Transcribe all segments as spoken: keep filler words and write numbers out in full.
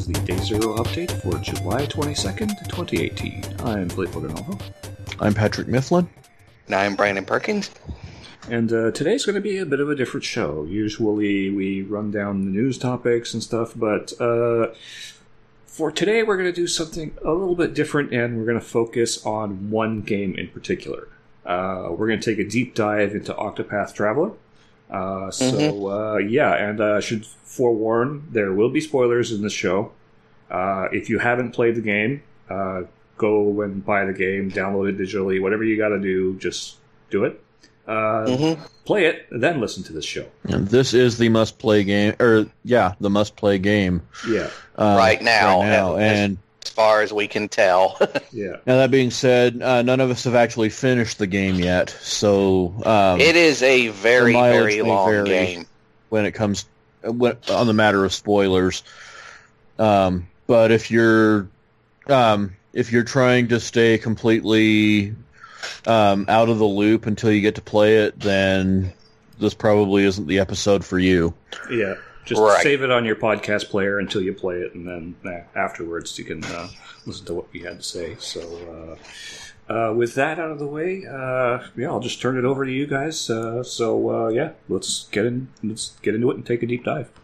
is the Day Zero update for July twenty-second, twenty eighteen. I'm Blake Loganolho. I'm Patrick Mifflin. And I'm Brandon Perkins. And uh, today's going to be a bit of a different show. Usually we run down the news topics and stuff, but uh, for today we're going to do something a little bit different, and we're going to focus on one game in particular. Uh, we're going to take a deep dive into Octopath Traveler. Uh, so, mm-hmm. uh, yeah, and I uh, should forewarn, there will be spoilers in this show. Uh, if you haven't played the game, uh, go and buy the game, download it digitally, whatever you got to do, just do it. Uh, mm-hmm. Play it, then listen to this show. And this is the must-play game, or, yeah, the must-play game. Yeah. Uh, right now. Right now, as, and... as far as we can tell. Yeah. Now, that being said, uh, none of us have actually finished the game yet, so... Um, it is a very, very long game. When it comes when, on the matter of spoilers. Um, but if you're um, if you're trying to stay completely um, out of the loop until you get to play it, then this probably isn't the episode for you. Yeah. Just right. Save it on your podcast player until you play it, and then uh, afterwards you can uh, listen to what we had to say. So, uh, uh, with that out of the way, uh, yeah, I'll just turn it over to you guys. Uh, so, uh, yeah, let's get in. Let's get into it and take a deep dive.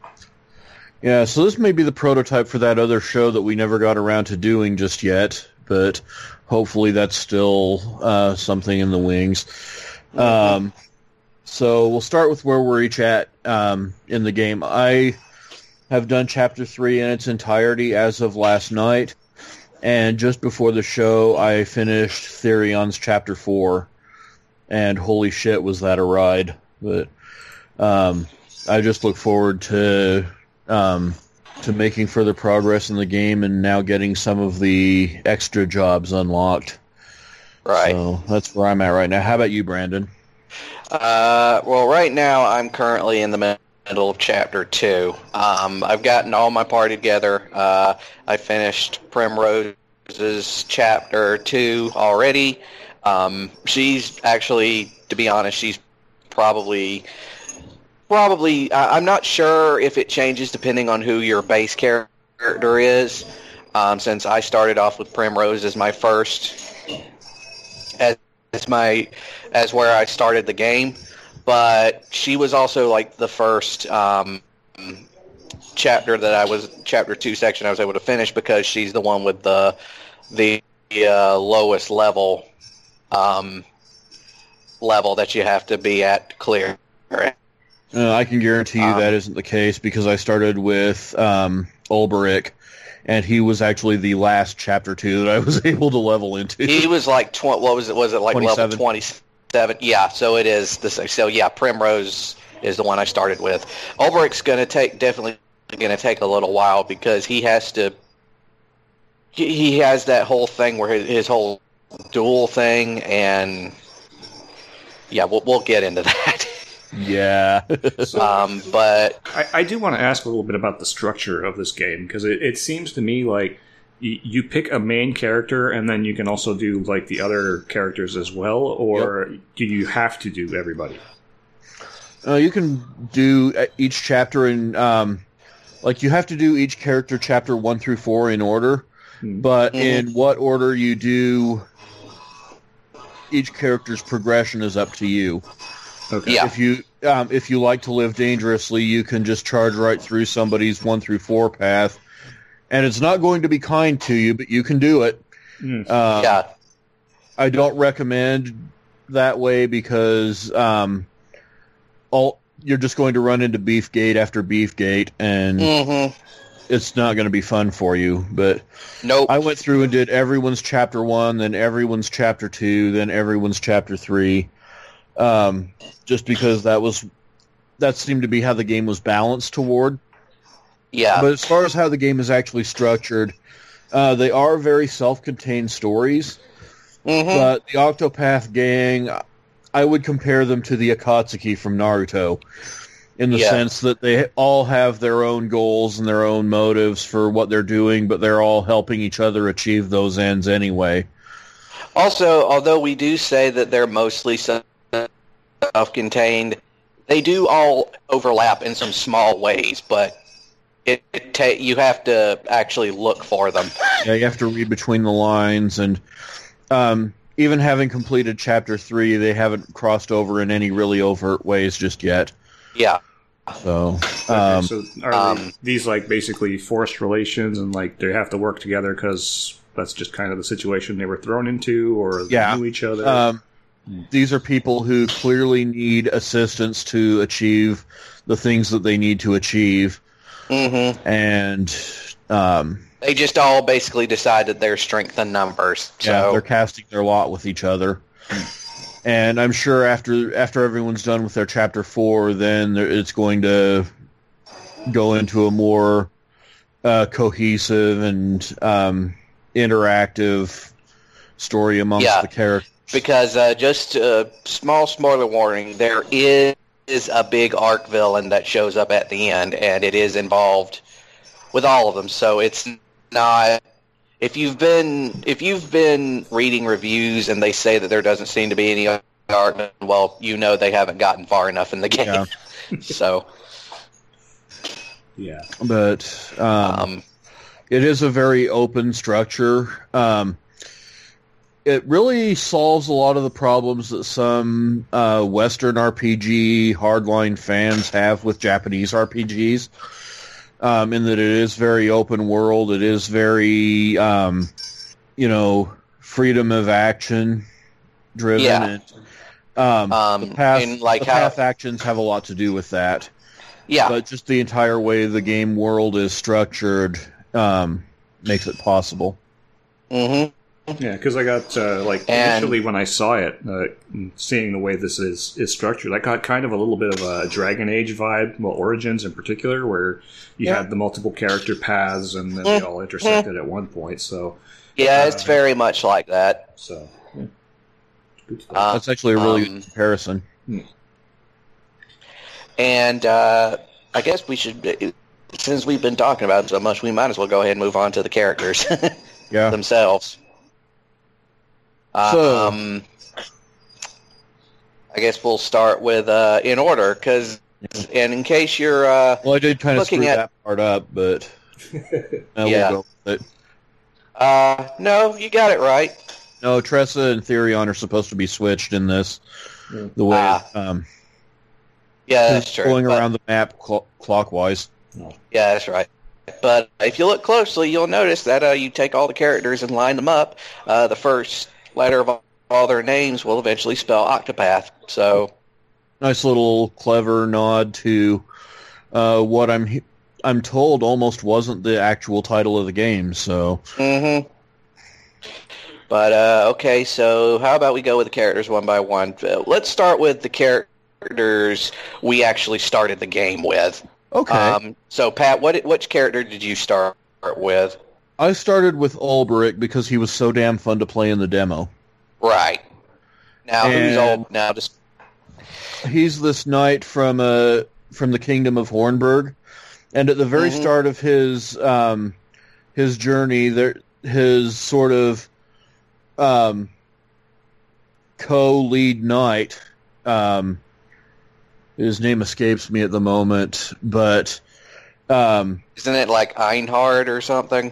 Yeah, so this may be the prototype for that other show that we never got around to doing just yet, but hopefully that's still uh, something in the wings. Mm-hmm. Um, So we'll start with where we're each at um, in the game. I have done Chapter three in its entirety as of last night, and just before the show, I finished Therion's Chapter four, and holy shit, was that a ride. But um, I just look forward to um, to making further progress in the game and now getting some of the extra jobs unlocked. Right. So that's where I'm at right now. How about you, Brandon? Uh, well, right now I'm currently in the middle of Chapter two. Um, I've gotten all my party together. Uh, I finished Primrose's Chapter two already. Um, she's actually, to be honest, she's probably, probably, I, I'm not sure if it changes depending on who your base character is, um, since I started off with Primrose as my first, as As my, as where I started the game, but she was also like the first um, chapter that I was chapter two section I was able to finish because she's the one with the the uh, lowest level um, level that you have to be at to clear. Uh, I can guarantee you um, that isn't the case because I started with um, Ulberich. And he was actually the last chapter two that I was able to level into. He was like tw- what was it? Was it like twenty-seven. Level twenty-seven? Yeah. So it is the so yeah. Primrose is the one I started with. Ulberich's going to take definitely going to take a little while because he has to. He, he has that whole thing where his, his whole duel thing, and yeah, we'll we'll get into that. Yeah. so, um, but I, I do want to ask a little bit about the structure of this game, because it, it seems to me like y- you pick a main character and then you can also do like the other characters as well, or yep. do you have to do everybody? Uh, you can do each chapter in, um, like you have to do each character chapter one through four in order, hmm. but mm-hmm. in what order you do each character's progression is up to you. Okay. Yeah. If you um, if you like to live dangerously, you can just charge right through somebody's one through four path, and it's not going to be kind to you, but you can do it. Mm. Um, yeah. I don't recommend that way because um, all you're just going to run into Beefgate after Beefgate, and mm-hmm. it's not going to be fun for you. But nope. I went through and did everyone's chapter one, then everyone's chapter two, then everyone's chapter three. Um, just because that was that seemed to be how the game was balanced toward. Yeah. But as far as how the game is actually structured, uh, they are very self-contained stories. Mm-hmm. But the Octopath gang, I would compare them to the Akatsuki from Naruto, in the yeah. sense that they all have their own goals and their own motives for what they're doing, but they're all helping each other achieve those ends anyway. Also, although we do say that they're mostly self-contained, they do all overlap in some small ways, but it, it ta- you have to actually look for them. Yeah, you have to read between the lines, and um, even having completed chapter three, they haven't crossed over in any really overt ways just yet. Yeah. So, Okay, um, so are um, they, these like basically forced relations, and like they have to work together because that's just kind of the situation they were thrown into, or they Yeah. knew each other? um, these are people who clearly need assistance to achieve the things that they need to achieve, Mm-hmm. and um, They just all basically decided their strength in numbers. yeah, So they're casting their lot with each other. And I'm sure after after everyone's done with their chapter four, then there- it's going to go into a more uh, cohesive and um, interactive story amongst Yeah. the characters. because uh, just a small spoiler warning, there is, is a big arc villain that shows up at the end, and it is involved with all of them. So it's not. If you've been if you've been reading reviews and they say that there doesn't seem to be any arc, well, you know they haven't gotten far enough in the game. Yeah. So, Yeah. But um, um, it is a very open structure. Um, it really solves a lot of the problems that some uh, Western R P G hardline fans have with Japanese R P Gs. Um, in that it is very open world, it is very, um, you know, freedom of action driven. Yeah. And, um, Um, the path, and like the how- path actions have a lot to do with that. yeah, But just the entire way the game world is structured um, makes it possible. hmm Yeah, because I got uh, like And- initially when I saw it, uh, seeing the way this is is structured, I got kind of a little bit of a Dragon Age vibe. Well, Origins in particular, where you Yeah. had the multiple character paths and then they all intersected at one point. So, yeah, Uh, it's very much like that. so yeah. Good stuff. Uh, That's actually a really um, good comparison. And uh, I guess we should, since we've been talking about it so much, we might as well go ahead and move on to the characters Yeah. themselves. So- um, I guess we'll start with uh, in order, because, and in case you're, uh, Well, I did kind of looking screw at- that part up, but uh, Yeah. we'll go with it. uh, no, you got it right. No, Tressa and Therion are supposed to be switched in this. Yeah. The way Ah. um, Yeah, that's true. going But- around the map cl- clockwise. Yeah, that's right. But if you look closely, you'll notice that uh, you take all the characters and line them up. Uh, the first letter of all their names will eventually spell Octopath. So, Nice little clever nod to uh, what I'm he- I'm told almost wasn't the actual title of the game. So hmm But, uh, okay, so how about we go with the characters one by one? Uh, Let's start with the characters we actually started the game with. okay, Um, so, Pat, what which character did you start with? I started with Ulbrich because he was so damn fun to play in the demo. Right. Now, who's And- all... Now, just... He's this knight from uh from the kingdom of Hornburg, and at the very Mhm. start of his um his journey, there his sort of um co-lead knight, um his name escapes me at the moment, but um Isn't it like Einhard or something?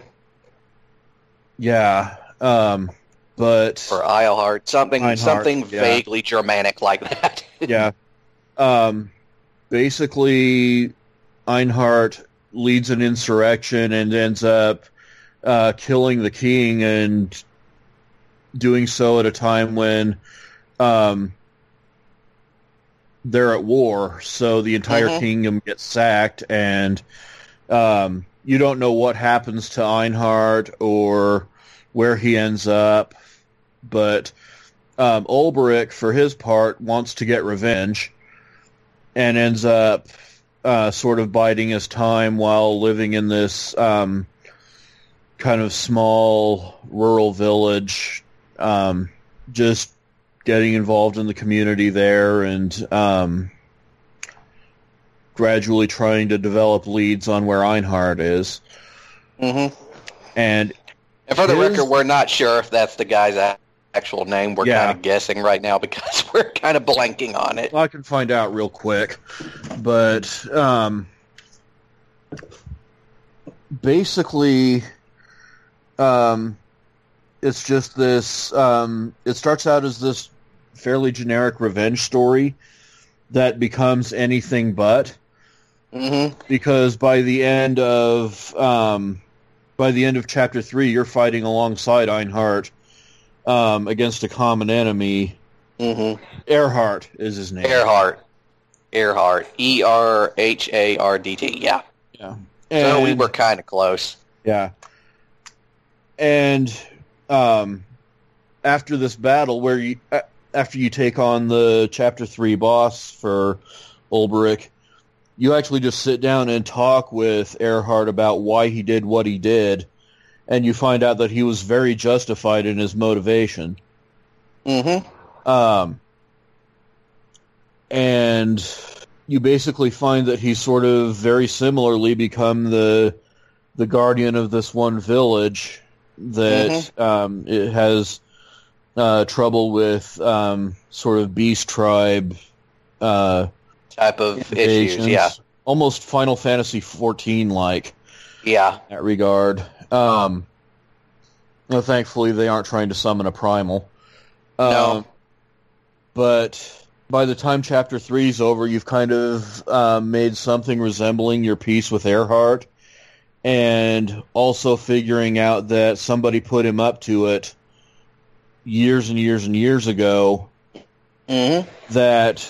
yeah, um but Or Eilhard? Something Einhard, something yeah. vaguely Germanic like that. yeah. Um, basically, Einhard leads an insurrection and ends up uh, killing the king, and doing so at a time when um, they're at war. So the entire Mhm. kingdom gets sacked, and um, you don't know what happens to Einhard or where he ends up. But um, Ulbrich, for his part, wants to get revenge and ends up uh, sort of biding his time while living in this um, kind of small rural village, um, just getting involved in the community there and um, gradually trying to develop leads on where Einhard is. hmm And And for the His- record, we're not sure if that's the guy's a- actual name. We're Yeah. kind of guessing right now because we're kind of blanking on it. I can find out real quick, but um, basically, um, it's just this. Um, it starts out as this fairly generic revenge story that becomes anything but. Mm-hmm. Because by the end of um, by the end of chapter three, you're fighting alongside Einhart um, against a common enemy. Mm-hmm. Earhart is his name. Earhart. Earhart. E R H A R D T. Yeah. Yeah. And, so we And- were kind of close. Yeah. And um, after this battle, where you uh, after you take on the chapter three boss for Ulbrich, you actually just sit down and talk with Earhart about why he did what he did, and you find out that he was very justified in his motivation. Mm-hmm. Um, and you basically find that he's sort of very similarly become the the guardian of this one village that Mm-hmm. um, it has uh, trouble with um, sort of beast tribe uh, Type of invasions. issues. Yeah. Almost Final Fantasy fourteen like Yeah. in that regard. Um, well, thankfully, they aren't trying to summon a primal. No. Um, but by the time Chapter three is over, you've kind of uh, made something resembling your peace with Earhart, and also figuring out that somebody put him up to it years and years and years ago, Mm-hmm. that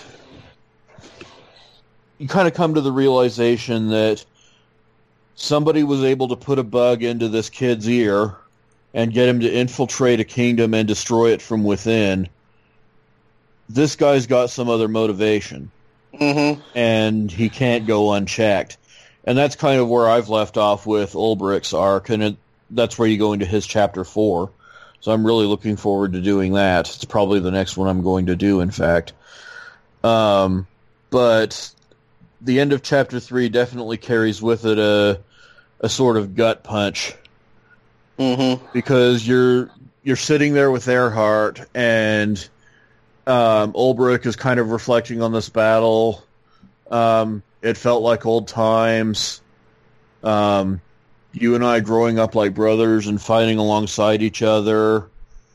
you kind of come to the realization that somebody was able to put a bug into this kid's ear and get him to infiltrate a kingdom and destroy it from within. This guy's got some other motivation, Mm-hmm. and he can't go unchecked. And that's kind of where I've left off with Ulbrich's arc, and it, that's where you go into his chapter four. So I'm really looking forward to doing that. It's probably the next one I'm going to do, in fact. Um, but the end of chapter three definitely carries with it a a sort of gut punch, Mm-hmm. because you're you're sitting there with Earhart, and um, Ulbrich is kind of reflecting on this battle. Um, it felt like old times. Um, you and I growing up like brothers and fighting alongside each other.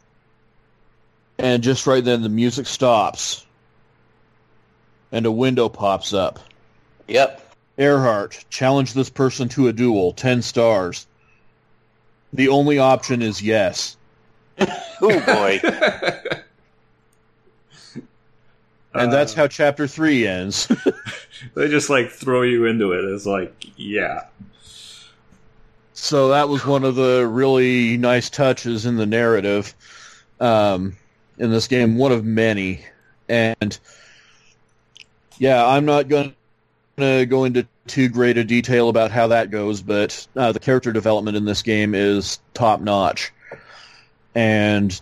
And just right then, the music stops, and a window pops up. Yep. Earhart, challenge this person to a duel, ten stars. The only option is yes. Oh boy. And that's how chapter three ends. They just like throw you into it. It's like, yeah. So that was one of the really nice touches in the narrative um, in this game, one of many. And yeah, I'm not going to go into too great a detail about how that goes, but uh, the character development in this game is top-notch. And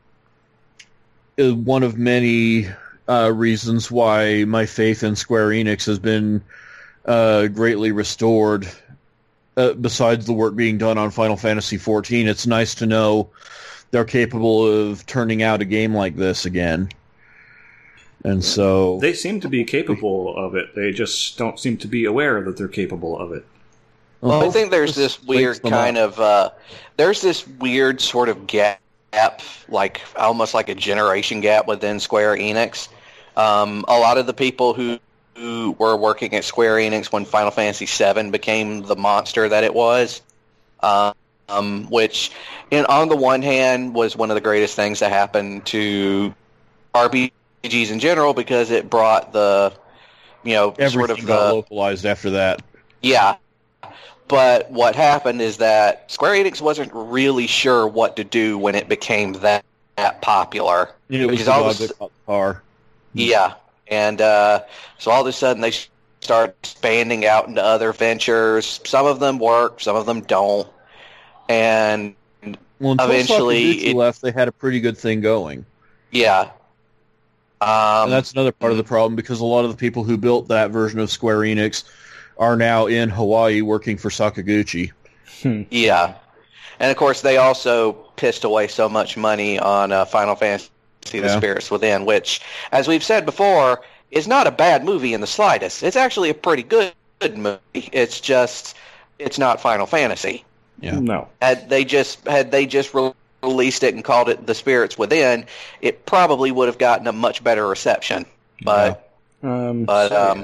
is one of many uh, reasons why my faith in Square Enix has been uh, greatly restored. Uh, besides the work being done on Final Fantasy fourteen, it's nice to know they're capable of turning out a game like this again. And so They seem to be capable of it. They just don't seem to be aware that they're capable of it. Well, I think there's this weird kind of uh, there's this weird sort of gap, like almost like a generation gap within Square Enix. Um, a lot of the people who who were working at Square Enix when Final Fantasy seven became the monster that it was, um, um, which, in, on the one hand, was one of the greatest things that happened to R P Gs in general, because it brought the, you know, everything sort of got the localized after that. yeah. But what happened is that Square Enix wasn't really sure what to do when it became that, that popular. It was Because the all dog of a that caught the car. Yeah, and uh, so all of a sudden they start expanding out into other ventures. Some of them work, some of them don't. And Well, until eventually Sakaguchi it- left, they had a pretty good thing going. yeah. Um, And that's another part of the problem, because a lot of the people who built that version of Square Enix are now in Hawaii working for Sakaguchi. yeah. And of course they also pissed away so much money on uh, Final Fantasy The Yeah. Spirits Within, which, as we've said before, is not a bad movie in the slightest. It's actually a pretty good, good movie. It's just it's not Final Fantasy. Yeah. No. Had they just had they just re- released it and called it The Spirits Within, it probably would have gotten a much better reception. But Um, but so, um, yeah.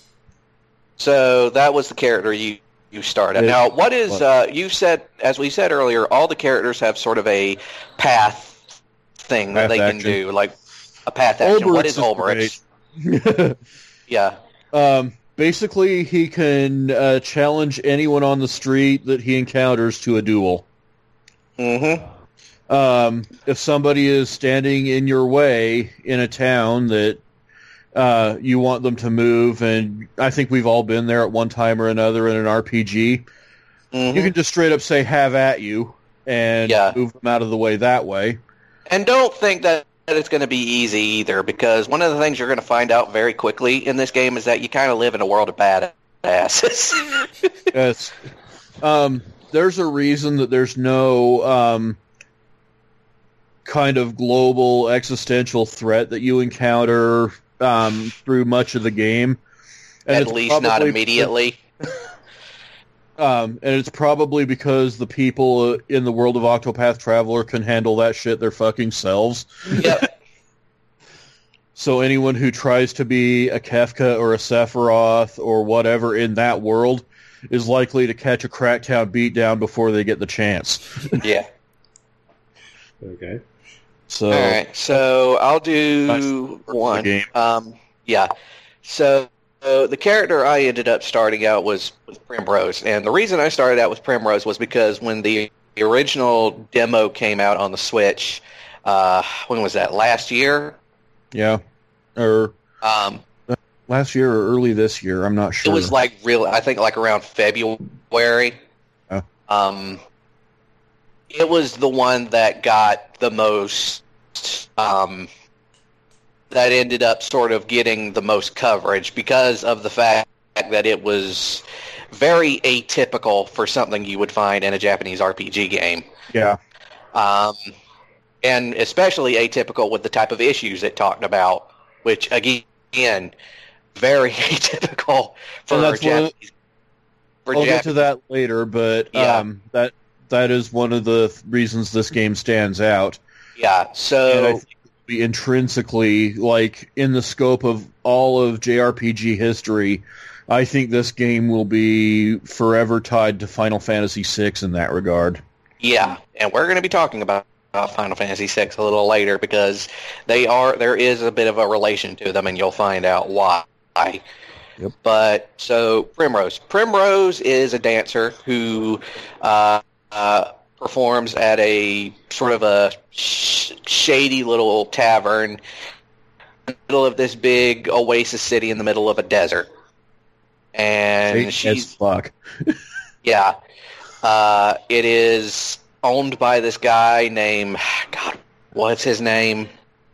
so that was the character you you start at. It- Now, what is what? uh, you said? As we said earlier, all the characters have sort of a path thing that Path they can action. do, like a path action. What is Ulbrich Ulbrich? Yeah. um, basically, he can uh, challenge anyone on the street that he encounters to a duel. Mm-hmm. Um, if somebody is standing in your way in a town that uh, you want them to move, and I think we've all been there at one time or another in an R P G, Mm-hmm. you can just straight up say "have at you" and Yeah. move them out of the way that way. And don't think that it's going to be easy either, because one of the things you're going to find out very quickly in this game is that you kind of live in a world of badasses. Yes. Um, there's a reason that there's no um, kind of global existential threat that you encounter um, through much of the game. And At it's least not probably- immediately. Um, and it's probably because the people in the world of Octopath Traveler can handle that shit their fucking selves. Yep. So anyone who tries to be a Kefka or a Sephiroth or whatever in that world is likely to catch a Crackdown beatdown before they get the chance. Yeah. Okay. So All right. So I'll do the one. game. Um, yeah. So uh, the character I ended up starting out was with Primrose, and the reason I started out with Primrose was because when the original demo came out on the Switch, uh, when was that? Last year. yeah, or Um, last year or early this year, I'm not It sure. was like real. I think like around February. Oh. Um, it was the one that got the most. Um, that ended up sort of getting the most coverage because of the fact that it was very atypical for something you would find in a Japanese R P G game. yeah, Um, and especially atypical with the type of issues it talked about, which again, very atypical for And that's one of- Japanese. For I'll get Jap- to that later, but Yeah. um, that that is one of the th- reasons this game stands out. yeah, And I so think it will be intrinsically, like, in the scope of all of J R P G history, I think this game will be forever tied to Final Fantasy six in that regard. yeah, and we're going to be talking about, about Final Fantasy six a little later because they are there is a bit of a relation to them, and you'll find out why. Yep. But so Primrose, Primrose is a dancer who uh, uh, performs at a sort of a sh- shady little tavern in the middle of this big oasis city in the middle of a desert. And Shady as she's fuck. yeah, uh, it is owned by this guy named God. What's his name?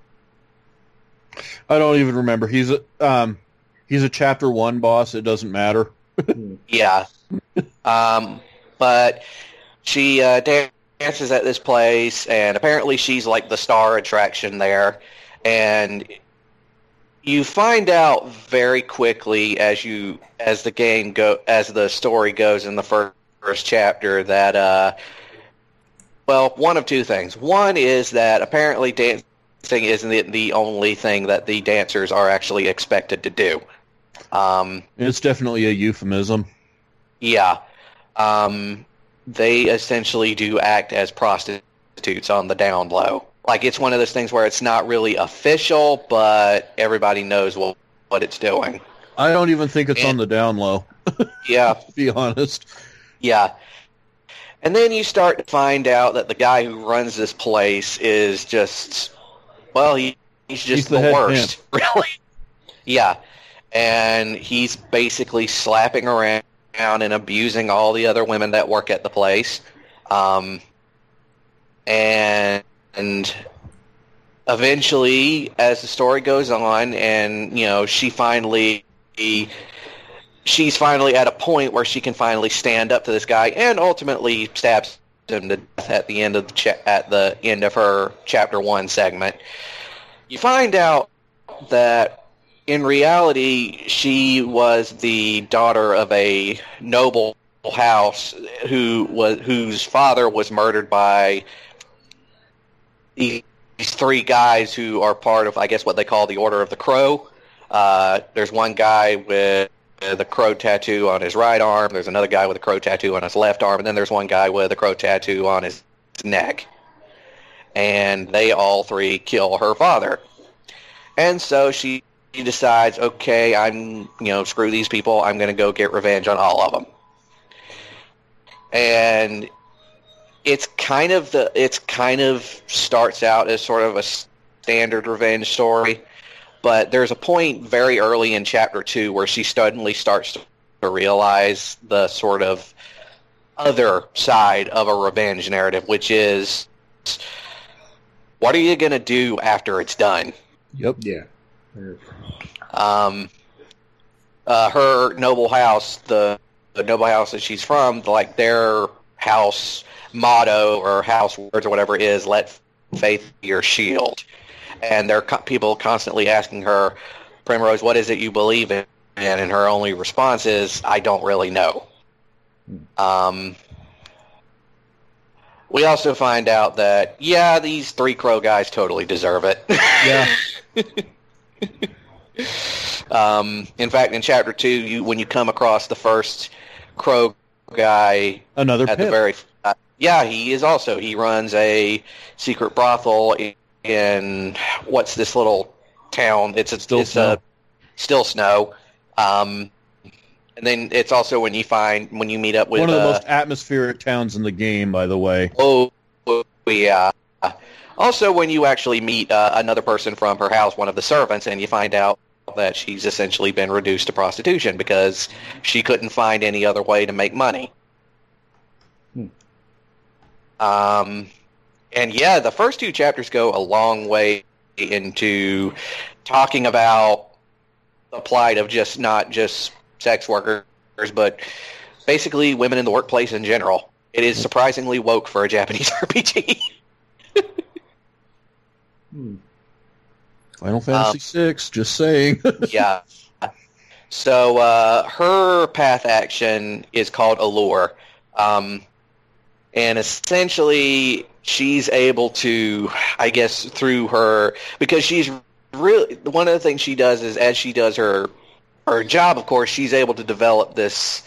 I don't even remember. He's a um, he's a chapter one boss. It doesn't matter. Yeah. Um, but she uh, dances at this place, and apparently she's like the star attraction there. And you find out very quickly as you as the game go as the story goes in the first, first chapter that uh, well, one of two things. One is that apparently dancing isn't the, the only thing that the dancers are actually expected to do. Um, It's definitely a euphemism. Yeah. Um, they essentially do act as prostitutes on the down low. Like, it's one of those things where it's not really official, but everybody knows what, what it's doing. I don't even think it's And- on the down low, Yeah, to be honest. yeah. And then you start to find out that the guy who runs this place is just, well, he, he's just He's the the, head worst, really. Yeah. And he's basically slapping around and abusing all the other women that work at the place. Um, and, and eventually, as the story goes on, and, you know, she finally, she's finally at a point where she can finally stand up to this guy and ultimately stabs him to death at the end of the cha- at the end of her chapter one segment. You find out that in reality, she was the daughter of a noble house who was whose father was murdered by these three guys who are part of, I guess, what they call the Order of the Crow. Uh, there's one guy with the crow tattoo on his right arm. There's another guy with a crow tattoo on his left arm, and then there's one guy with a crow tattoo on his neck. And they all three kill her father. And so she decides, okay, I'm, you know, screw these people. I'm going to go get revenge on all of them. And it's kind of the, it's kind of starts out as sort of a standard revenge story. But there's a point very early in chapter two where she suddenly starts to realize the sort of other side of a revenge narrative, which is, what are you going to do after it's done? Yep. Yeah. Um, uh, her noble house, the, the noble house that she's from, like their house motto or house words or whatever is, let faith be your shield. And there are co- people constantly asking her, Primrose, what is it you believe in? And her only response is, I don't really know. Um, we also find out that, yeah, these three crow guys totally deserve it. Yeah. um, in fact, in chapter two, you when you come across the first crow guy, Another at Pip. the very, uh, yeah, he is also. He runs a secret brothel in, in what's this little town? It's a, Still it's Snow. a still snow. Um, and then it's also when you find when you meet up with One of the uh, most atmospheric towns in the game, by the way. Oh, yeah. Also, when you actually meet uh, another person from her house, one of the servants, and you find out that she's essentially been reduced to prostitution because she couldn't find any other way to make money. Hmm. Um, and yeah, the first two chapters go a long way into talking about the plight of just not just sex workers, but basically women in the workplace in general. It is surprisingly woke for a Japanese R P G. Hmm. Final Fantasy six, just saying. Yeah. So uh, her path action is called Allure. Um, and essentially, she's able to, I guess, through her, because she's really, one of the things she does is as she does her, her job, of course, she's able to develop this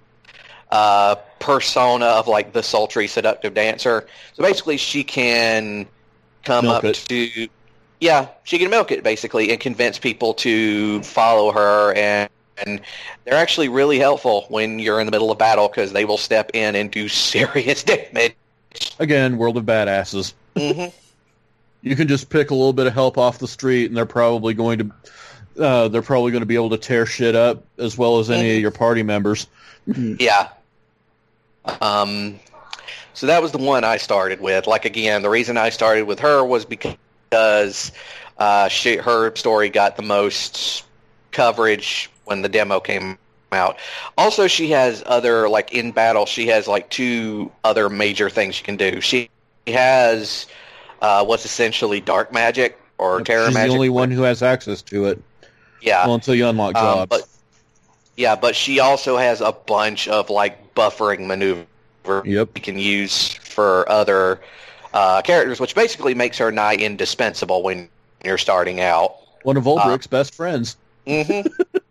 uh, persona of like the sultry, seductive dancer. So basically, she can come Milk up it. to, yeah, she can milk it basically and convince people to follow her, and, and they're actually really helpful when you're in the middle of battle because they will step in and do serious damage. Again, World of Badasses. hmm You can just pick a little bit of help off the street, and they're probably going to uh, they're probably going to be able to tear shit up as well as any Mhm. of your party members. Yeah. Um, so that was the one I started with. Like, again, the reason I started with her was because uh, she, her story got the most coverage when the demo came out. Also, she has other, like, in battle, she has, like, two other major things she can do. She has uh, what's essentially dark magic or terror She's magic. the only one who has access to it. Yeah. Well, until you unlock Um, jobs. but yeah, but she also has a bunch of like buffering maneuvers Yep. you can use for other uh, characters, which basically makes her nigh indispensable when you're starting out. One of Ulbricht's best friends. hmm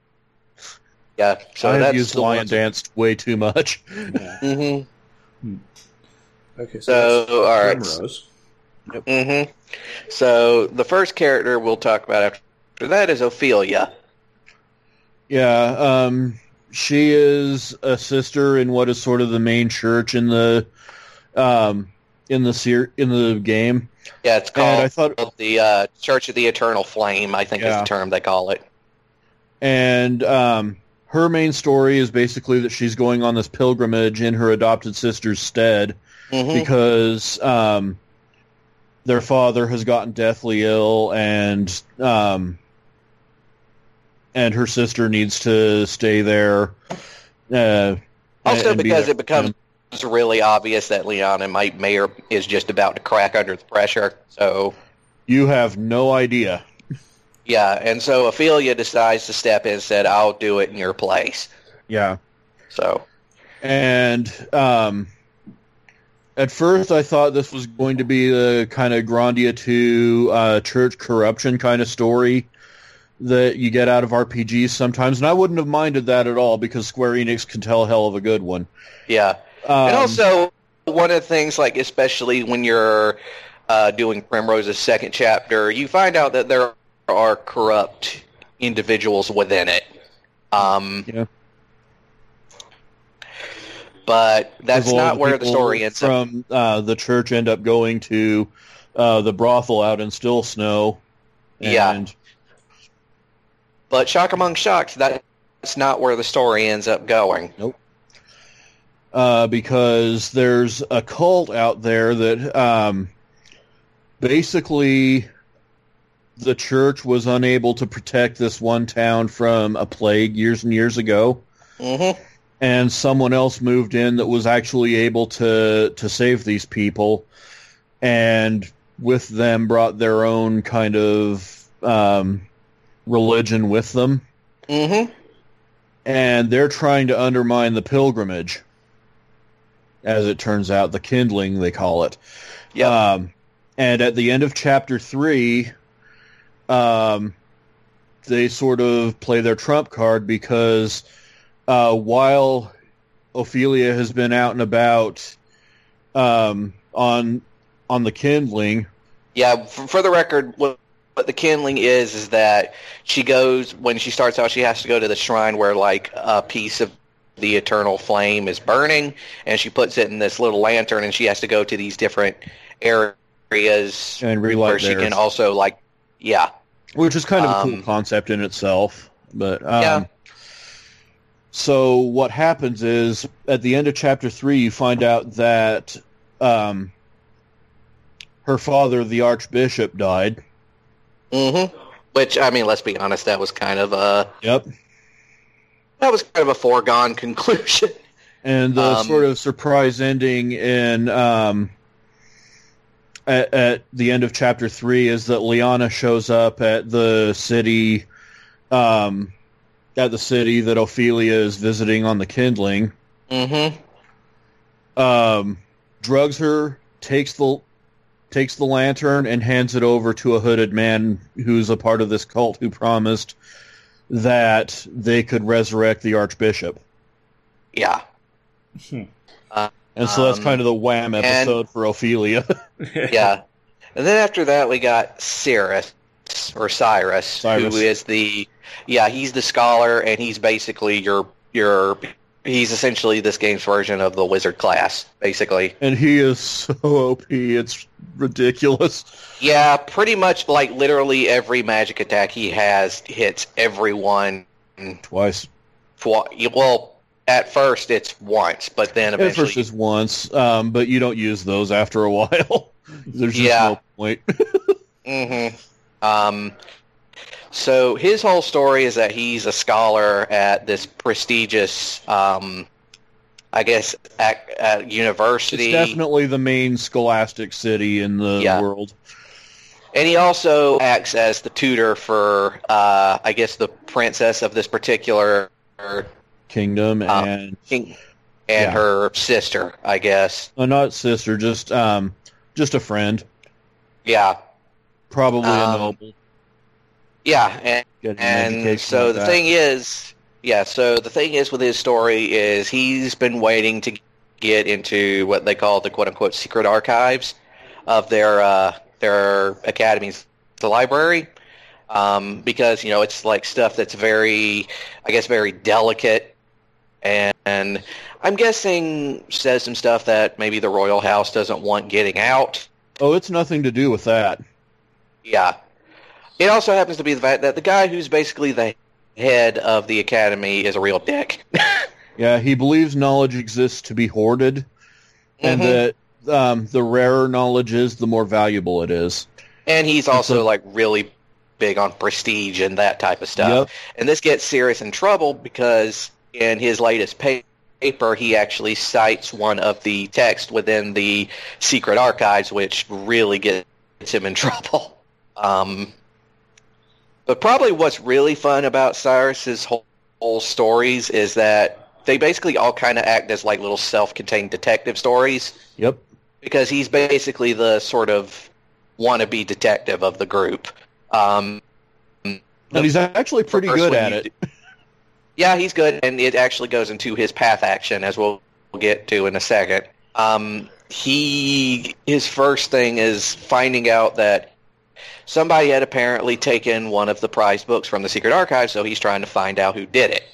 Yeah, so I have that's used the Lion one. Danced way too much. Yeah. hmm Okay, so, So, that's all right. Primrose. hmm So the first character we'll talk about after that is Ophelia. Yeah, um, she is a sister in what is sort of the main church in the um, in the ser- in the game. Yeah, it's And called I thought, the uh, Church of the Eternal Flame, I think is Yeah. the term they call it. and um, her main story is basically that she's going on this pilgrimage in her adopted sister's stead hmm because um, their father has gotten deathly ill, and um, and her sister needs to stay there. Uh, Also, and be because there it becomes for them. really obvious that Leon might may or is just about to crack under the pressure. So You have no idea. yeah, and so Ophelia decides to step in and said, "I'll do it in your place." Yeah. So And um, at first I thought this was going to be a kind of Grandia two uh, church corruption kind of story that you get out of R P Gs sometimes, and I wouldn't have minded that at all because Square Enix can tell a hell of a good one. Yeah. Um, and also, one of the things, like especially when you're uh, doing Primrose's second chapter, you find out that there are corrupt individuals within it. Um, yeah. But that's not where the story ends up. From uh, the church end up going to uh, the brothel out in Still Snow. And yeah. But shock among shocks, that's not where the story ends up going. Nope. Uh, because there's a cult out there that um, basically the church was unable to protect this one town from a plague years and years ago. Mm-hmm. And someone else moved in that was actually able to, to save these people, and with them brought their own kind of um, religion with them. Mm-hmm. And they're trying to undermine the pilgrimage, as it turns out, the kindling, they call it. Yeah. Um, and at the end of chapter three, um, they sort of play their trump card because uh, while Ophelia has been out and about um, on on the kindling. Yeah, for, for the record, what, what the kindling is is that she goes, when she starts out, she has to go to the shrine where like a piece of the eternal flame is burning, and she puts it in this little lantern, and she has to go to these different areas and where she theirs. can also like, yeah. Which is kind of a Um, cool concept in itself. But um, Yeah. So what happens is, at the end of chapter three, you find out that um, her father, the Archbishop, died. Mm-hmm. Which, I mean, let's be honest, that was kind of a Yep. that was kind of a foregone conclusion. And the Um, sort of surprise ending in um, at, at the end of chapter three is that Liana shows up at the city, um, at the city that Ophelia is visiting on the kindling. Mm-hmm. Um, drugs her, takes the takes the lantern, and hands it over to a hooded man who's a part of this cult who promised that they could resurrect the Archbishop. Yeah. uh, And so that's Um, kind of the wham episode and- for Ophelia. yeah. And then after that, we got Cyrus, or Cyrus, Cyrus. who is the, yeah, he's the scholar, and he's basically your, your, he's essentially this game's version of the wizard class, basically. And he is so O P, it's ridiculous. Yeah, pretty much, like, literally every magic attack he has hits everyone. Twice. For, well, at first it's once, but then At eventually... first it's once, um, but you don't use those after a while. There's just Yeah. no point. Mm-hmm. Um, so his whole story is that he's a scholar at this prestigious, um, I guess, at, at university. It's definitely the main scholastic city in the Yeah. world. And he also acts as the tutor for, uh, I guess, the princess of this particular Kingdom Um, and king and Yeah. her sister, I guess. uh, not sister, just um, just a friend, Yeah, probably Um, a noble. yeah, and Getting an And education so like the that. thing is, yeah, so the thing is with his story is he's been waiting to get into what they call the quote-unquote secret archives of their uh, their academies, the library, um, because, you know, it's like stuff that's very, I guess, very delicate, and, and I'm guessing says some stuff that maybe the royal house doesn't want getting out. Oh, it's nothing to do with that. Yeah. It also happens to be the fact that the guy who's basically the head of the academy is a real dick. Yeah, he believes knowledge exists to be hoarded, and Mhm. that um, the rarer knowledge is, the more valuable it is. And he's also a- like really big on prestige and that type of stuff. Yep. And this gets Sirius in trouble because in his latest pa- paper, he actually cites one of the texts within the secret archives, which really gets him in trouble. Um, but probably what's really fun about Cyrus's whole, whole stories is that they basically all kind of act as like little self-contained detective stories. Yep. Because he's basically the sort of wannabe detective of the group. Um, and he's actually pretty good at it. Do, yeah, he's good, and it actually goes into his path action, as we'll, we'll get to in a second. Um, he his first thing is finding out that somebody had apparently taken one of the prized books from the secret archive, so he's trying to find out who did it.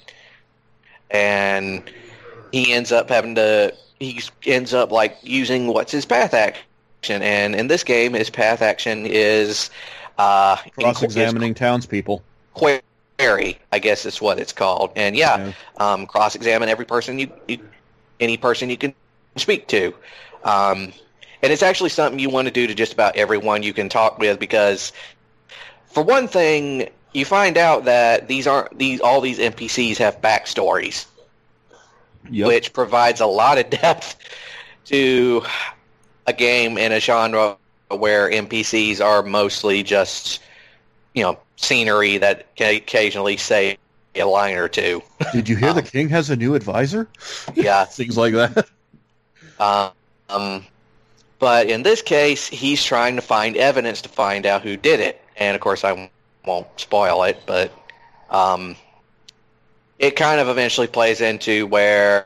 And he ends up having to, he ends up like using what's his path action. And in this game, his path action is uh, cross-examining townspeople. Query, I guess is what it's called. And yeah, yeah. Um, cross-examine every person you, you, any person you can speak to. Um, and it's actually something you want to do to just about everyone you can talk with, because for one thing, you find out that these aren't these all these N P Cs have backstories, yep. which provides a lot of depth to a game in a genre where N P Cs are mostly just, you know, scenery that can occasionally say a line or two. Did you hear um, the king has a new advisor? Yeah, things like that. Um, but in this case, he's trying to find evidence to find out who did it, and of course, I won't spoil it, but um, it kind of eventually plays into where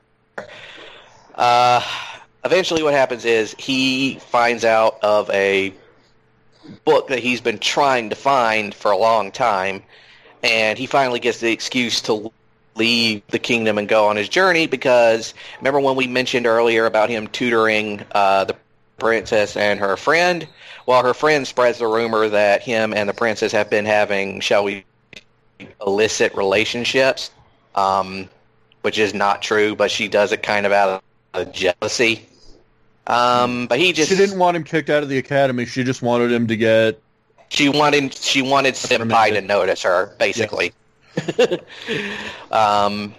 uh, eventually what happens is he finds out of a book that he's been trying to find for a long time, and he finally gets the excuse to leave the kingdom and go on his journey, because remember when we mentioned earlier about him tutoring uh, the princess and her friend? Well, her friend spreads the rumor that him and the princess have been having, shall we, illicit relationships, um, which is not true, but she does it kind of out of jealousy. Um, but he just... She didn't want him kicked out of the academy. She just wanted him to get... She wanted, she wanted Senpai to notice her, basically. Yes. um,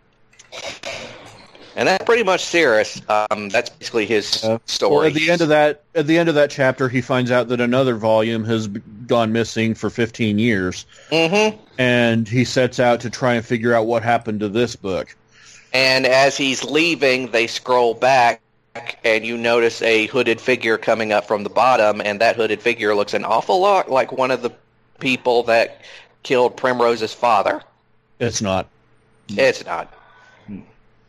and that's pretty much Cirrus. Um, that's basically his uh, story. Well, at the end of that, at the end of that chapter, he finds out that another volume has gone missing for fifteen years, mm-hmm. and he sets out to try and figure out what happened to this book. And as he's leaving, they scroll back, and you notice a hooded figure coming up from the bottom, and that hooded figure looks an awful lot like one of the people that killed Primrose's father. It's not. It's not. Um,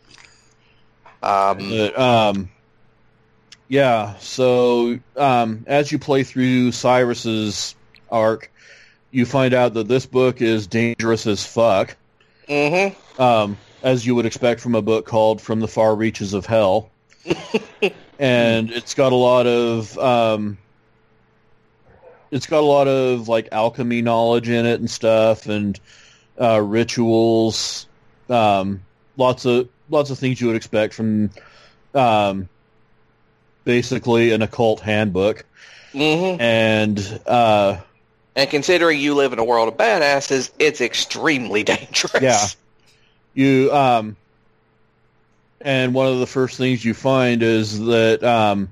but, um, yeah, so um, as you play through Cyrus's arc, you find out that this book is dangerous as fuck. Mm-hmm. Um, as you would expect from a book called From the Far Reaches of Hell. And it's got a lot of... Um, It's got a lot of like alchemy knowledge in it and stuff, and uh, rituals. Um, lots of lots of things you would expect from um, basically an occult handbook. Mm-hmm. And uh, and considering you live in a world of badasses, it's extremely dangerous. Yeah. You um, and one of the first things you find is that. Um,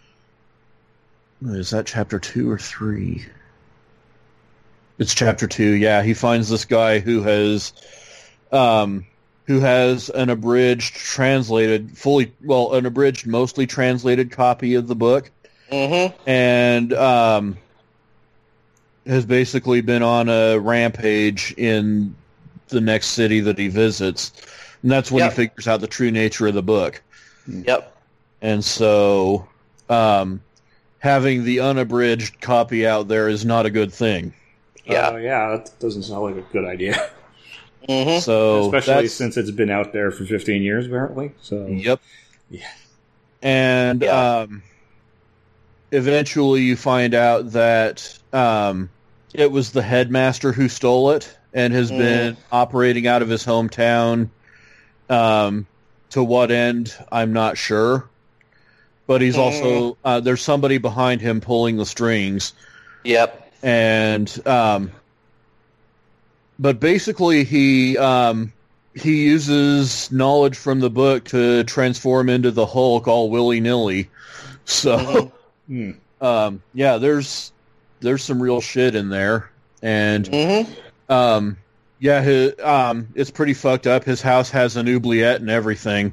Is that chapter two or three? It's chapter two. Yeah, he finds this guy who has, um, who has an abridged, translated, fully well, an abridged, mostly translated copy of the book, mm-hmm. and um, has basically been on a rampage in the next city that he visits, and that's when yep. he figures out the true nature of the book. Yep. And so. Um, Having the unabridged copy out there is not a good thing. Yeah, uh, yeah, that doesn't sound like a good idea. Mm-hmm. So, especially since it's been out there for fifteen years, apparently. So, yep, yeah, and yeah. Um, eventually you find out that um, it was the headmaster who stole it and has mm. been operating out of his hometown. Um, to what end, I'm not sure. But he's also, uh, there's somebody behind him pulling the strings. Yep. And, um, but basically he, um, he uses knowledge from the book to transform into the Hulk all willy-nilly. So, mm-hmm. um, yeah, there's, there's some real shit in there. And, mm-hmm. um, Yeah, his, um, it's pretty fucked up. His house has an oubliette and everything.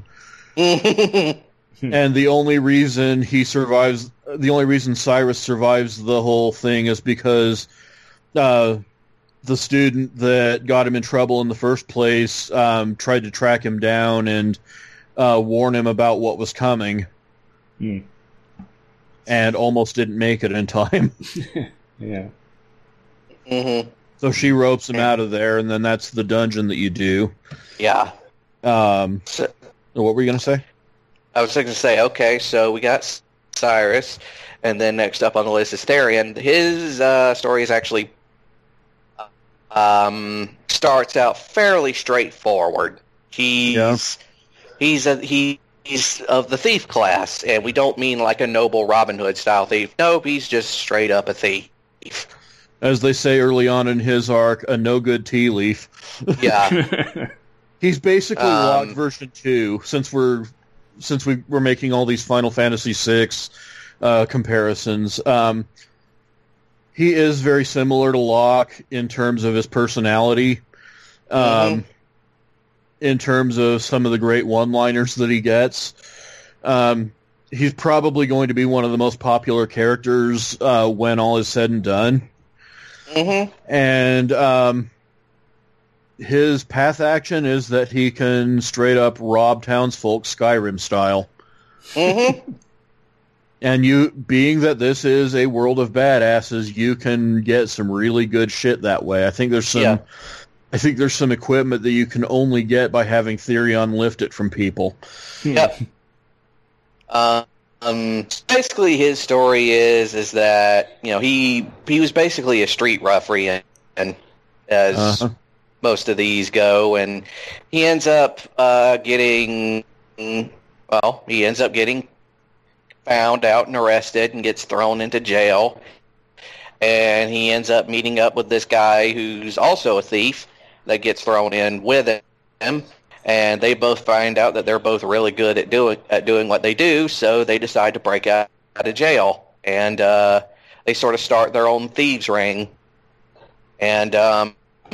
And the only reason he survives, the only reason Cyrus survives the whole thing is because uh, the student that got him in trouble in the first place um, tried to track him down and uh, warn him about what was coming. Hmm. And almost didn't make it in time. Yeah. Mm-hmm. So she ropes him out of there, and then that's the dungeon that you do. Yeah. Um, So, what were you going to say? I was going to say, okay, so we got Cyrus, and then next up on the list is Therian. His uh, story is actually um, starts out fairly straightforward. He's Yeah. he's a he. He's of the thief class, and we don't mean like a noble Robin Hood style thief. Nope, he's just straight up a thief. As they say early on in his arc, a no-good tea leaf. Yeah, He's basically Um, Locke version two, since we're since we we're making all these Final Fantasy six uh, comparisons. Um, he is very similar to Locke in terms of his personality. Um, Mhm. In terms of some of the great one-liners that he gets. Um, he's probably going to be one of the most popular characters uh, when all is said and done. mm-hmm. And um, his path action is that he can straight up rob townsfolk Skyrim style. Mm-hmm. And you, being that this is a world of badasses, you can get some really good shit that way. I think there's some, Yeah. I think there's some equipment that you can only get by having Therion lift it from people. Yep. Uh, um, basically, his story is is that you know he he was basically a street ruffian, and as Uh-huh. most of these go, and he ends up uh, getting well, he ends up getting found out and arrested and gets thrown into jail, and he ends up meeting up with this guy who's also a thief that gets thrown in with him. And they both find out that they're both really good at doing at doing what they do, so they decide to break out, out of jail, and uh, they sort of start their own thieves' ring. And um,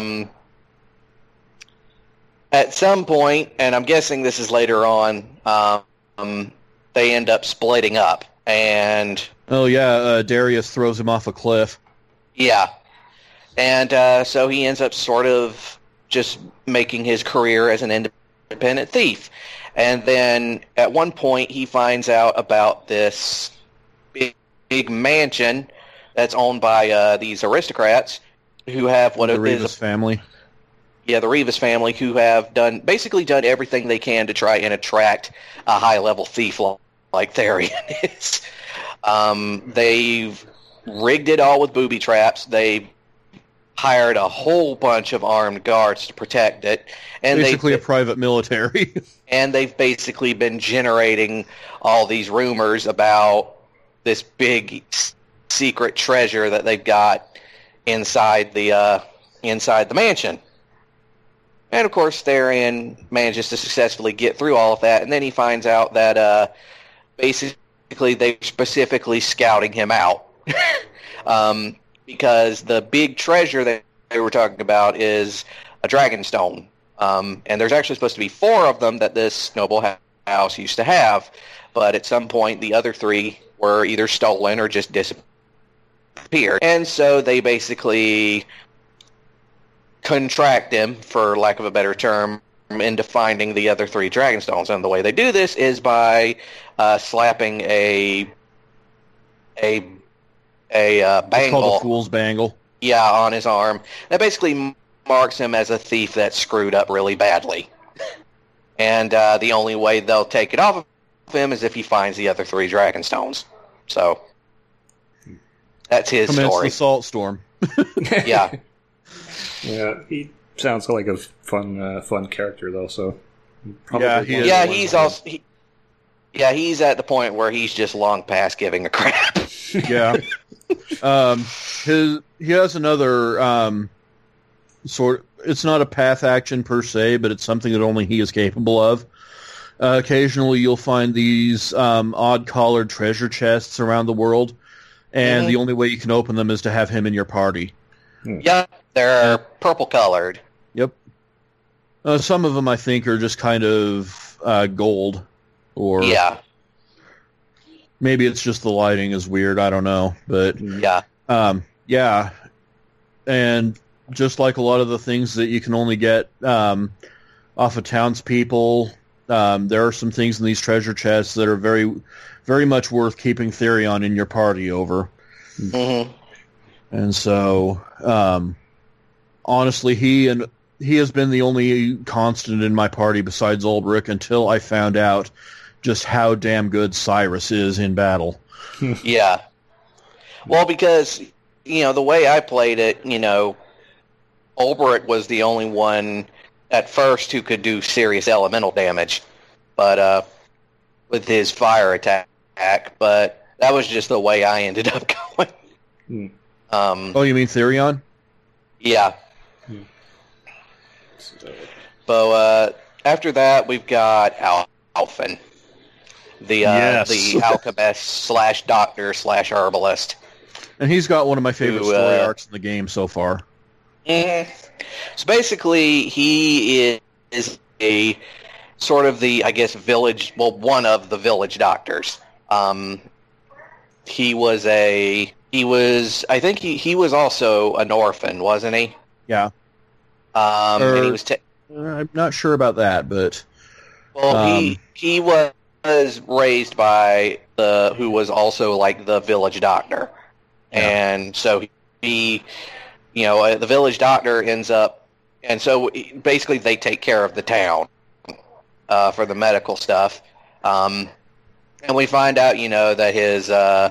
at some point, and I'm guessing this is later on, um, they end up splitting up. And Oh yeah, uh, Darius throws him off a cliff. yeah, and uh, so he ends up sort of just making his career as an independent thief. And then at one point he finds out about this big, big mansion that's owned by uh, these aristocrats who have what The it Rivas is. family. Yeah, the Rivas family, who have done basically done everything they can to try and attract a high-level thief like Therion is. Um, they've rigged it all with booby traps. They hired a whole bunch of armed guards to protect it, and Basically they a private military. and they've basically been generating all these rumors about this big s- secret treasure that they've got inside the uh, inside the mansion. And of course, Therion manages to successfully get through all of that, and then he finds out that uh, basically they're specifically scouting him out. um, because the big treasure that they were talking about is a dragonstone. Um, and there's actually supposed to be four of them that this noble ha- house used to have, but at some point the other three were either stolen or just disappeared. And so they basically contract him, for lack of a better term, into finding the other three dragonstones. And the way they do this is by uh, slapping a a a uh, It's bangle, called a fool's bangle. yeah, on his arm. That basically marks him as a thief that screwed up really badly. And uh, the only way they'll take it off of him is if he finds the other three dragonstones. So that's his Commence story. the salt storm. Yeah. Yeah, he sounds like a fun, uh, fun character though. So probably Yeah, one he of is. the Yeah, ones he's I- also he, yeah, he's at the point where he's just long past giving a crap. Yeah. um, his he has another um, sort. It's not a path action per se, but it's something that only he is capable of. Uh, occasionally, you'll find these um, odd collared treasure chests around the world, and Mhm. the only way you can open them is to have him in your party. Yeah, they're purple colored. Yep. Uh, some of them, I think, are just kind of uh, gold, or Yeah, maybe it's just the lighting is weird. I don't know, but yeah, um, yeah. And just like a lot of the things that you can only get um, off of townspeople, um, there are some things in these treasure chests that are very, very much worth keeping Therion in your party over. hmm And so, um, honestly, he and he has been the only constant in my party besides Ulbrich until I found out just how damn good Cyrus is in battle. yeah. Well, because, you know, the way I played it, you know, Ulbrich was the only one at first who could do serious elemental damage, but uh, with his fire attack. But that was just the way I ended up going. Hmm. Um, Oh, you mean Therion? yeah. So, So uh, after that, we've got Al- Alphen, the uh, Yes. the alchemist slash doctor slash herbalist. And he's got one of my favorite Who, story uh, arcs in the game so far. Mhm. So basically, he is a sort of the, I guess, village, well, one of the village doctors. Um, he was a, he was, I think he, he was also an orphan, wasn't he? Yeah. Um, Or- and he was, ta- Uh, I'm not sure about that, but well, he, um, he was raised by the, who was also like the village doctor. Yeah. And so he, you know, uh, the village doctor ends up, and so basically they take care of the town uh, for the medical stuff. Um, and we find out, you know, that his uh,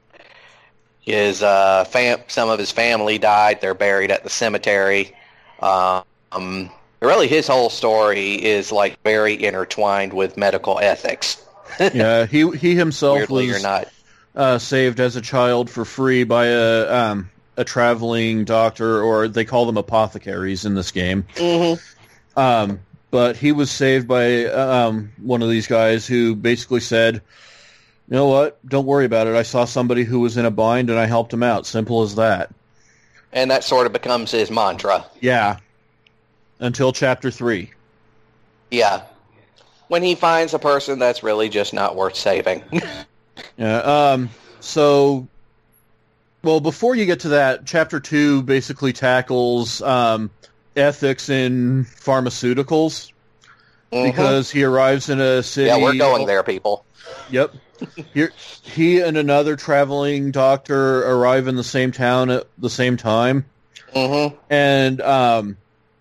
his uh, fam- some of his family died. They're buried at the cemetery. Um, really, his whole story is like very intertwined with medical ethics. yeah, he he himself Weirdly was or not. uh, saved as a child for free by a um, a traveling doctor, or they call them apothecaries in this game. Mm-hmm. Um, but he was saved by um, one of these guys who basically said, "You know what? Don't worry about it. I saw somebody who was in a bind, and I helped him out. Simple as that." And that sort of becomes his mantra. Yeah. Until chapter three. Yeah. When he finds a person that's really just not worth saving. Yeah. Um. So, well, before you get to that, chapter two basically tackles um, ethics in pharmaceuticals Mhm. because he arrives in a city. Yeah, we're going there, people. Yep. Here, he and another traveling doctor arrive in the same town at the same time, Mm-hmm. and um,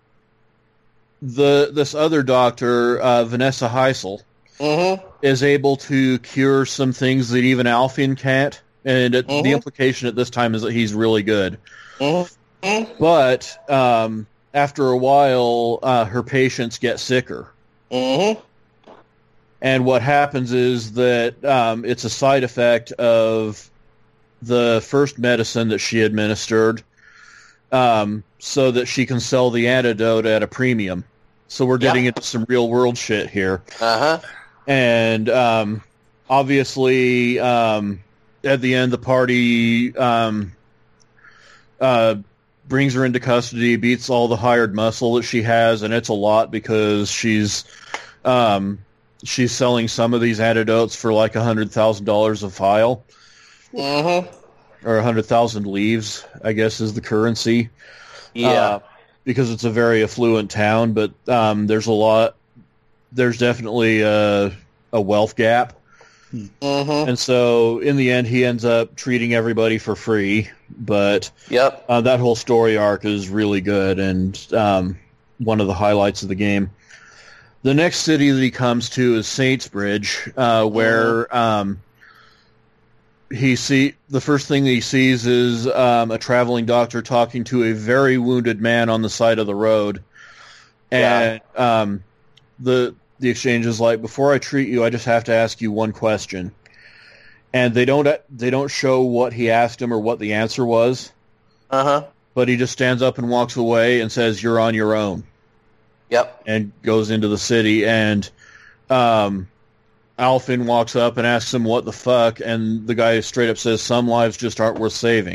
the this other doctor, uh, Vanessa Heisel, Mm-hmm. is able to cure some things that even Alfian can't, and it, Mhm. the implication at this time is that he's really good. Mm-hmm. But um, after a while, uh, her patients get sicker. Mm-hmm. And what happens is that um, it's a side effect of the first medicine that she administered, um, so that she can sell the antidote at a premium. So we're getting Yeah. into some real world shit here. Uh-huh. And um, obviously, um, at the end, the party um, uh, brings her into custody, beats all the hired muscle that she has, and it's a lot because she's um, she's selling some of these antidotes for like a hundred thousand dollars a file, Mm-hmm. or a hundred thousand leaves, I guess, is the currency. Yeah. Uh, because it's a very affluent town, but um, there's a lot. There's definitely a, a wealth gap, mm-hmm. and so in the end, he ends up treating everybody for free. But Yep. uh, that whole story arc is really good, and um, one of the highlights of the game. The next city that he comes to is Saintsbridge, uh, where um, he see the first thing that he sees is um, a traveling doctor talking to a very wounded man on the side of the road, and um, the the exchange is like, "Before I treat you, I just have to ask you one question," and they don't they don't show what he asked him or what the answer was, Uh-huh. but he just stands up and walks away and says, "You're on your own," Yep. and goes into the city. And um, Alfin walks up and asks him what the fuck, and the guy straight up says, "Some lives just aren't worth saving."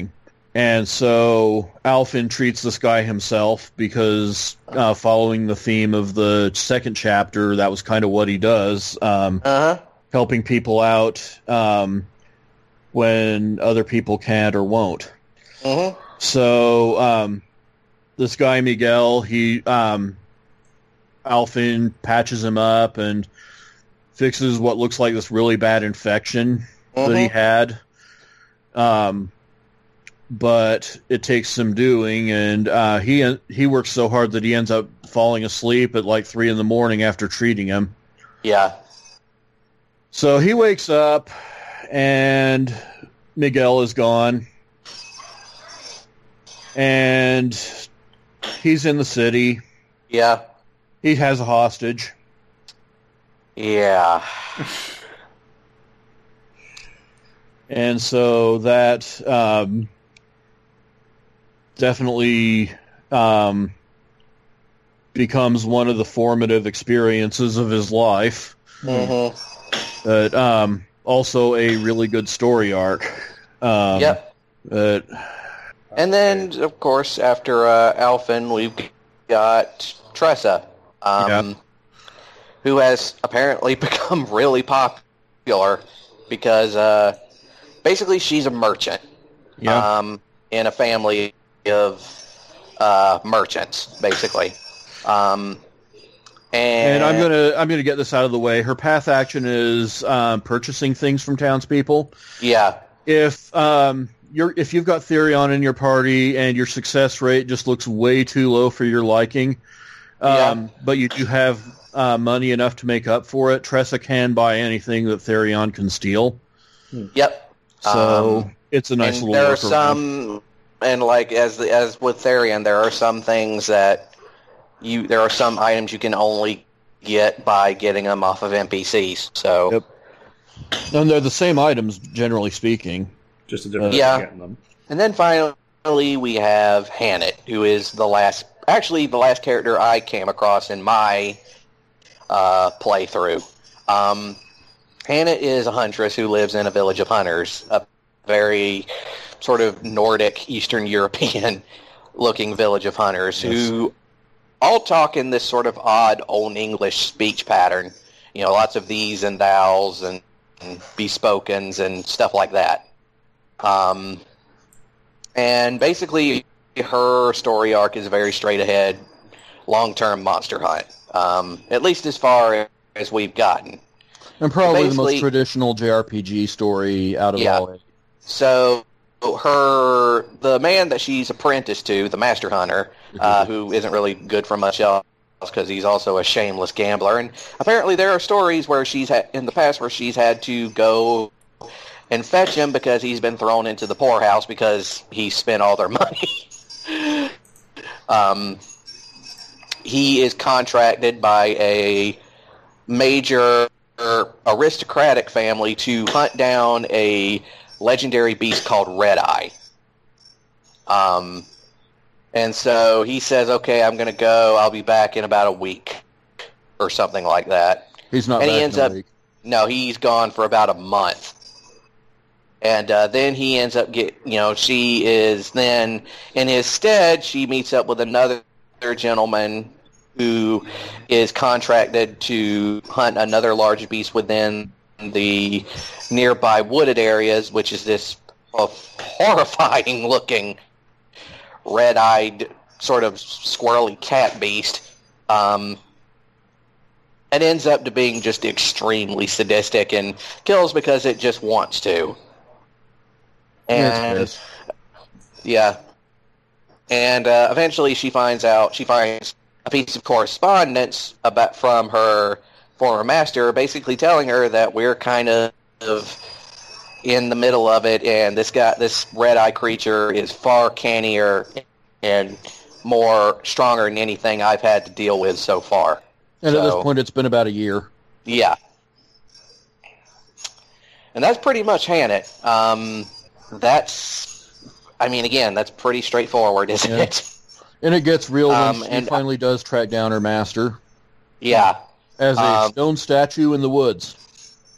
And so Alfin treats this guy himself because uh, following the theme of the second chapter, that was kind of what he does, um, Uh-huh. helping people out um, when other people can't or won't. Mm-hmm. So um, this guy, Miguel, he um, Alfin patches him up and fixes what looks like this really bad infection Mm-hmm. that he had. Um, but it takes some doing, and uh, he he works so hard that he ends up falling asleep at like three in the morning after treating him. Yeah. So he wakes up, and Miguel is gone, and he's in the city. Yeah. He has a hostage. Yeah. And so that um, definitely um, becomes one of the formative experiences of his life. Mm-hmm. But um, also a really good story arc. Um, Yep. But, And then, of course, after uh, Alfin, we've got Tressa, um, Yeah. who has apparently become really popular because uh, basically she's a merchant yeah. um, in a family of uh, merchants, basically. Um, and, and I'm gonna I'm gonna get this out of the way. Her path action is um, purchasing things from townspeople. Yeah. If um, you're if you've got Therion in your party and your success rate just looks way too low for your liking, um, Yeah. but you do have uh, money enough to make up for it, Tressa can buy anything that Therion can steal. Yep. So Um, it's a nice and little there are workaround. some, and like as the, as with Therion, there are some things that you there are some items you can only get by getting them off of N P Cs. So Yep. And they're the same items, generally speaking. Just a different Yeah. way of getting them. And then finally we have Hannett, who is the last, actually the last character I came across in my uh, playthrough. Um, Hannett is a huntress who lives in a village of hunters, a very sort of Nordic, Eastern European looking village of hunters Yes. who all talk in this sort of odd Old English speech pattern. You know, lots of these and thous and, and bespokens and stuff like that. Um, and basically, her story arc is very straight ahead, long-term monster hunt, um, at least as far as we've gotten. And probably the Basically- most traditional J R P G story out of Yeah. all. So her, the man that she's apprenticed to, the master hunter, uh, who isn't really good for much else because he's also a shameless gambler, and apparently there are stories where she's had in the past where she's had to go and fetch him because he's been thrown into the poorhouse because he spent all their money. um, he is contracted by a major aristocratic family to hunt down a legendary beast called Red Eye. Um, and so he says, okay, I'm going to go. I'll be back in about a week or something like that. He's not And back he in ends a up- week. No, he's gone for about a month. And uh, then he ends up get, you know, she is then, in his stead, she meets up with another gentleman who is contracted to hunt another large beast within the nearby wooded areas, which is this uh, horrifying-looking, red-eyed, sort of squirrely cat beast. Um, it ends up to being just extremely sadistic and kills because it just wants to. And Yes, yeah, and uh, eventually she finds out. She finds a piece of correspondence about from her former master, basically telling her that we're kind of in the middle of it, and this guy, this red-eye creature, is far cannier and more stronger than anything I've had to deal with so far. and at this So- point, it's been about a year. Yeah. And that's pretty much Hannett. Um, that's, I mean, again, that's pretty straightforward, isn't Yeah. it? And it gets real when Um, she and- finally does track down her master Yeah. as a Um, stone statue in the woods.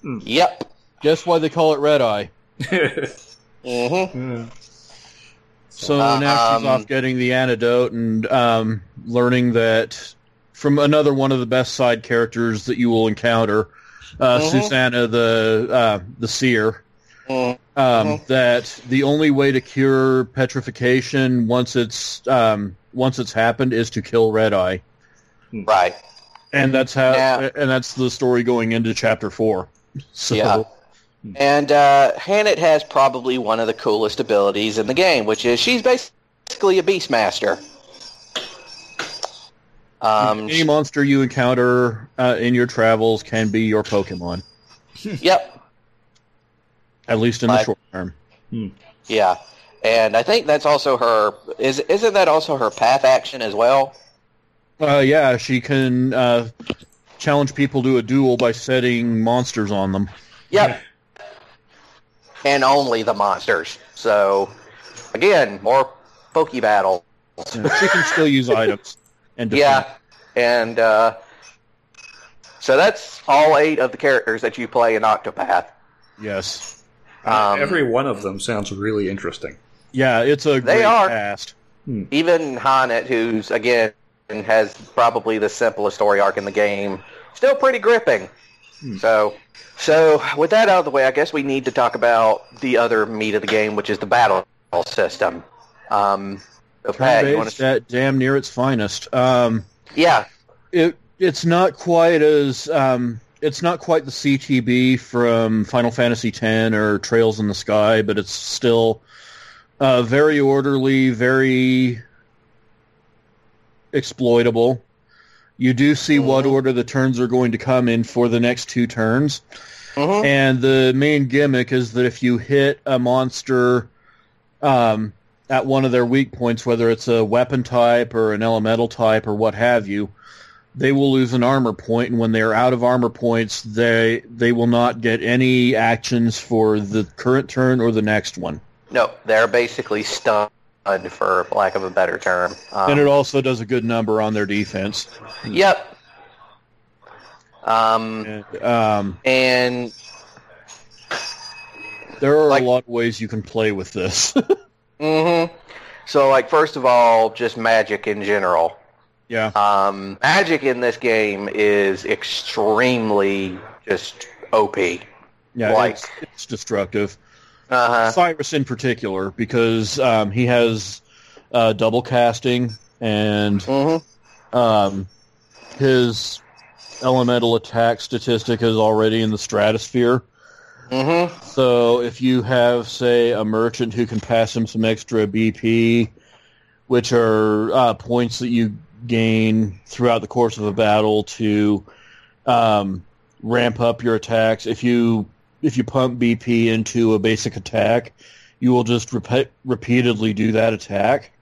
Yep. Guess why they call it Red Eye? Mm-hmm. Yeah. So now she's Um, off getting the antidote and um, learning that from another one of the best side characters that you will encounter, uh, Mhm. Susanna the uh, the seer, mm, um, Mhm. that the only way to cure petrification once it's um, once it's happened is to kill Red Eye, right. and that's how Yeah. and that's the story going into chapter four. So, Yeah. And uh, Hannett has probably one of the coolest abilities in the game, which is she's basically a Beastmaster. Um, any monster you encounter uh, in your travels can be your Pokemon, yep. at least in the Like- short term. Yeah. And I think that's also her. Is isn't that also her path action as well? Uh, yeah, she can uh, challenge people to a duel by setting monsters on them. Yep. And only the monsters. So, again, more Poke battle. Yeah, she can still use items. And defend. Yeah. And uh, so that's all eight of the characters that you play in Octopath. Yes. Uh, Um, every one of them sounds really interesting. Yeah, it's a They great are. cast. Even Hannett, who's, again, has probably the simplest story arc in the game, still pretty gripping. So, so with that out of the way, I guess we need to talk about the other meat of the game, which is the battle system. Um, so Pat, you want Turn-based to? at damn near its finest. Um, Yeah, it it's not quite as um, it's not quite the C T B from Final Fantasy X or Trails in the Sky, but it's still uh, very orderly, very exploitable. You do see what Mhm. order the turns are going to come in for the next two turns. Mhm. And the main gimmick is that if you hit a monster um, at one of their weak points, whether it's a weapon type or an elemental type or what have you, they will lose an armor point, and when they're out of armor points, they they will not get any actions for the current turn or the next one. no, they're basically stunned, for lack of a better term. Um, And it also does a good number on their defense. Yep. Um, And, um, and there are Like- a lot of ways you can play with this. hmm so, like, first of all, just magic in general. Yeah. Um, magic in this game is extremely just O P. Yeah, Like- it's, it's destructive. Uh-huh. Cyrus in particular, because um, he has uh, double casting, and hmm um, his elemental attack statistic is already in the stratosphere. hmm So if you have, say, a merchant who can pass him some extra B P, which are uh, points that you gain throughout the course of a battle to um, ramp up your attacks. If you if you pump B P into a basic attack, you will just repeat, repeatedly do that attack.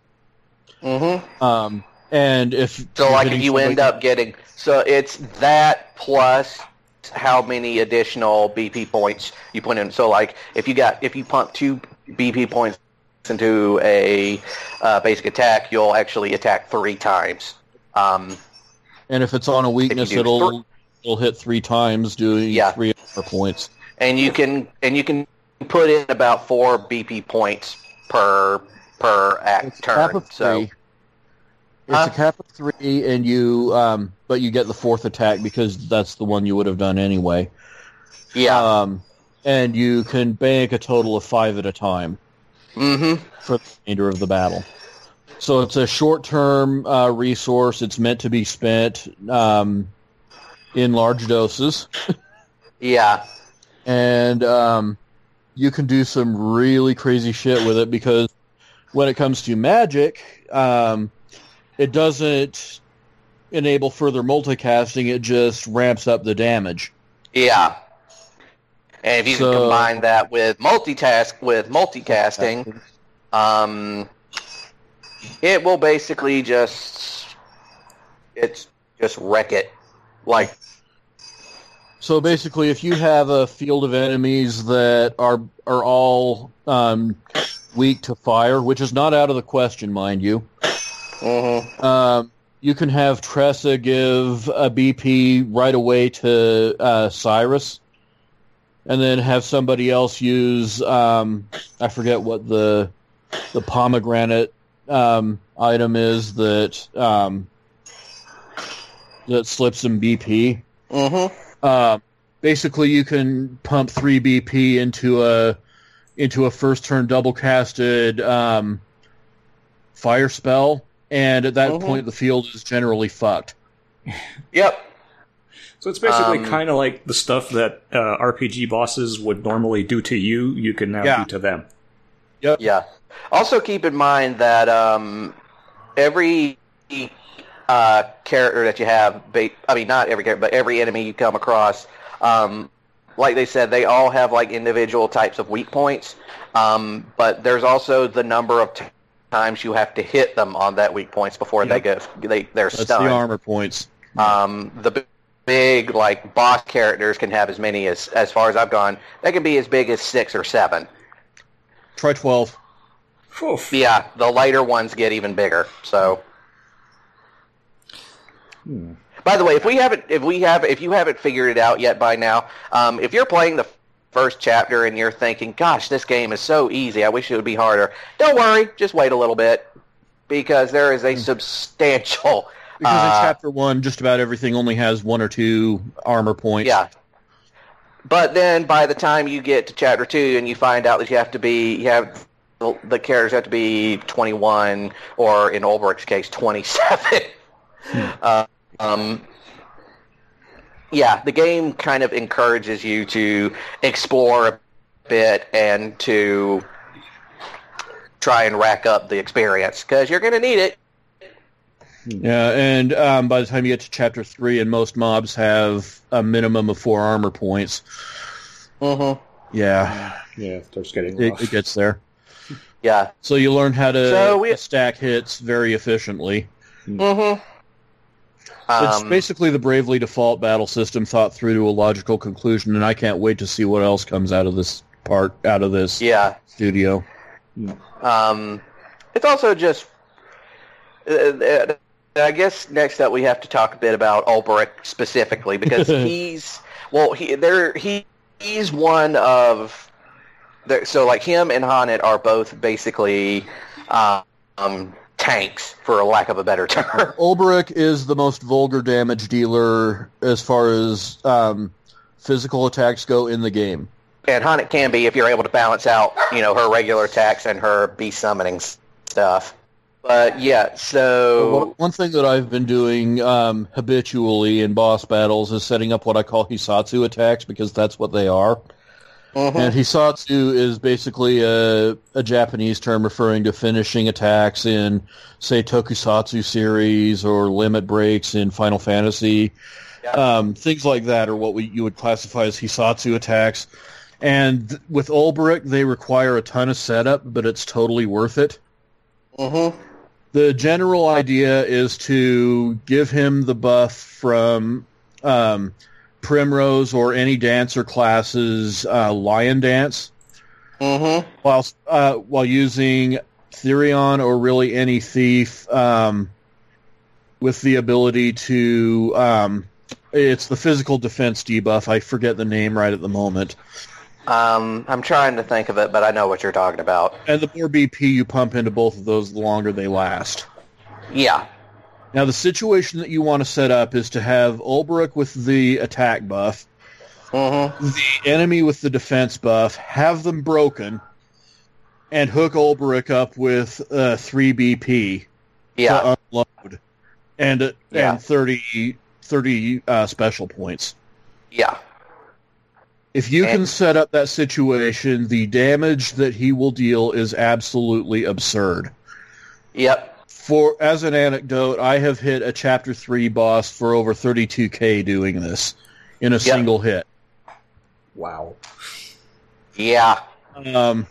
hmm Um, and if So, you're like, if hitting you end somebody- up getting... So, it's that plus how many additional B P points you put in. So, like, if you got... If you pump two B P points into a uh, basic attack, you'll actually attack three times. Um, and if it's on a weakness, do it'll thr- it'll hit three times, doing Yeah. three extra points. and you can and you can put in about four B P points per per act It's a cap turn. of So three. It's Huh? a cap of three, and you, um, but you get the fourth attack because that's the one you would have done anyway. yeah, Um, and you can bank a total of five at a time hmm for the remainder of the battle. So it's a short-term uh, resource. It's meant to be spent um, in large doses, yeah, and um, you can do some really crazy shit with it because when it comes to magic, um, it doesn't enable further multicasting. It just ramps up the damage. yeah. And if you So- can combine that with multitask with multicasting, um, it will basically just it's just wreck it. Like So basically, if you have a field of enemies that are are all um, weak to fire, which is not out of the question, mind you, mhm. um, you can have Tressa give a B P right away to uh, Cyrus, and then have somebody else use um, I forget what the the pomegranate um, item is that um, that slips in B P. Mm-hmm. Uh, basically, you can pump three B P into a into a first turn double casted um, fire spell, and at that mm-hmm. point, the field is generally fucked. Yep. So it's basically Um, kind of like the stuff that uh, R P G bosses would normally do to you, you can now Yeah. do to them. Yep. Yeah. Also, keep in mind that um, every uh, character that you have, ba- I mean, not every character, but every enemy you come across, um, like they said, they all have like individual types of weak points. Um, but there's also the number of t- times you have to hit them on that weak points before Yep. they go. They they're That's stunned. the armor points. Um, the b- big like boss characters can have as many as, as far as I've gone, they can be as big as six or seven. Try twelve. Oof. Yeah, the later ones get even bigger. So, Hmm. by the way, if we haven't, if we have, if you haven't figured it out yet by now, um, if you're playing the first chapter and you're thinking, "Gosh, this game is so easy. I wish it would be harder." Don't worry, just wait a little bit because there is a substantial. Because uh, in chapter one, just about everything only has one or two armor points. Yeah. But then by the time you get to chapter two and you find out that you have to be, you have the, the characters have to be twenty-one, or in Ulbricht's case, twenty-seven. uh, um, yeah, the game kind of encourages you to explore a bit and to try and rack up the experience because you're going to need it. Yeah, and um, by the time you get to chapter three, and most mobs have a minimum of four armor points. Mm-hmm. Yeah, Yeah, it starts getting it, rough. it gets there. Yeah. So you learn how to So we- stack hits very efficiently. Mm-hmm. It's Um, basically the Bravely Default battle system thought through to a logical conclusion, and I can't wait to see what else comes out of this part, out of this yeah. studio. Um, it's also just, uh, uh, I guess next up we have to talk a bit about Ulbricht specifically because he's, well, he there he he's one of, the, so like him and Honnett are both basically um, tanks, for a lack of a better term. Ulbrich is the most vulgar damage dealer as far as um, physical attacks go in the game. And Honnett can be if you're able to balance out, you know, her regular attacks and her beast summoning stuff. But yeah, so One- One thing that I've been doing um, habitually in boss battles is setting up what I call Hisatsu attacks, because that's what they are. Mhm. And Hisatsu is basically a, a Japanese term referring to finishing attacks in, say, Tokusatsu series or limit breaks in Final Fantasy. Yeah. Um, things like that are what we you would classify as Hisatsu attacks. And th- with Ulbricht, they require a ton of setup, but it's totally worth it. Mhm. The general idea is to give him the buff from um, Primrose or any dancer class's uh, Lion Dance, Mhm. while uh, while using Therion or really any thief um, with the ability to. Um, it's the physical defense debuff. I forget the name right at the moment. Um, I'm trying to think of it, but I know what you're talking about. And the more B P you pump into both of those, the longer they last. Yeah. Now, the situation that you want to set up is to have Ulbricht with the attack buff, Mhm. the enemy with the defense buff, have them broken, and hook Ulbricht up with uh, three B P Yeah. to unload, and uh, Yeah. and thirty, thirty uh, special points. Yeah. If you And- can set up that situation, the damage that he will deal is absolutely absurd. Yep. For as an anecdote, I have hit a chapter three boss for over thirty-two K doing this in a Yep. single hit. Wow. Yeah. Um,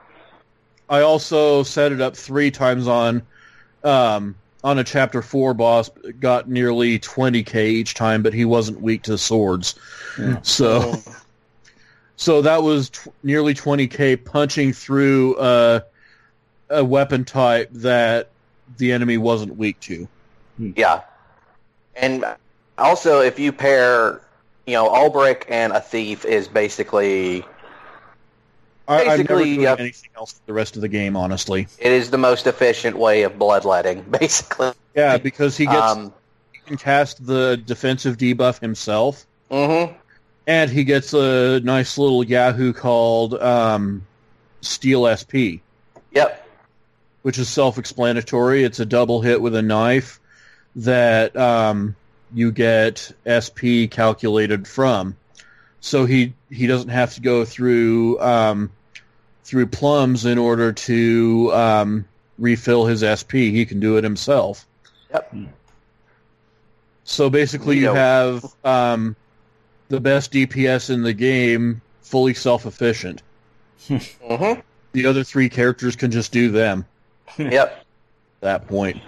I also set it up three times on um, on a chapter four boss, got nearly twenty K each time, but he wasn't weak to swords. So, so that was t- nearly twenty K punching through uh, a weapon type that the enemy wasn't weak to. Yeah. And also, if you pair, you know, Ulbricht and a thief is basically I, I'm never basically, doing uh, anything else for the rest of the game, honestly. it is the most efficient way of bloodletting, basically. Yeah, because he gets Um, he can cast the defensive debuff himself, mm-hmm. and he gets a nice little Yahoo called um, Steel S P, Yep. which is self-explanatory. It's a double hit with a knife that um, you get S P calculated from. So he, he doesn't have to go through um, through plums in order to um, refill his S P. He can do it himself. Yep. So basically you Neato. have um, the best D P S in the game fully self-efficient. Mm-hmm. The other three characters can just do them Yep. at that point.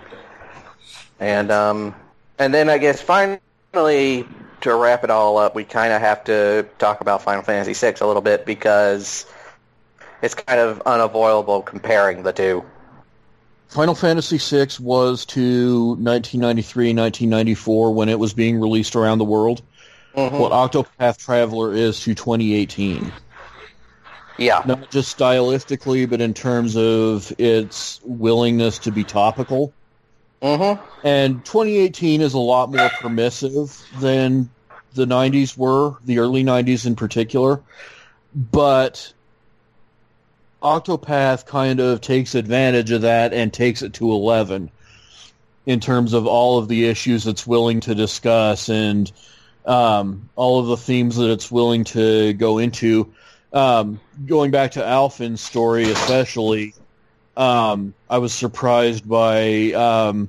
And um, and then I guess finally, to wrap it all up, we kind of have to talk about Final Fantasy six a little bit because it's kind of unavoidable comparing the two. Final Fantasy six was to nineteen ninety-three, nineteen ninety-four when it was being released around the world. Mm-hmm. What Octopath Traveler is to twenty eighteen. Yeah. Not just stylistically, but in terms of its willingness to be topical. Mm-hmm. And twenty eighteen is a lot more permissive than the nineties were, the early nineties in particular. But Octopath kind of takes advantage of that and takes it to eleven in terms of all of the issues it's willing to discuss and um, all of the themes that it's willing to go into. Um, going back to Alphin's story especially, um, I was surprised by um,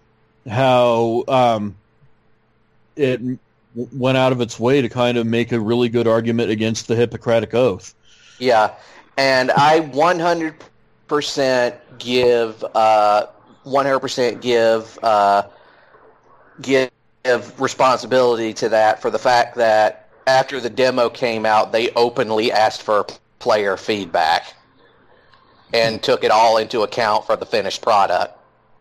how um, it w- went out of its way to kind of make a really good argument against the Hippocratic Oath. Yeah. And I one hundred percent give uh, one hundred percent give uh, give responsibility to that for the fact that after the demo came out, they openly asked for player feedback and took it all into account for the finished product.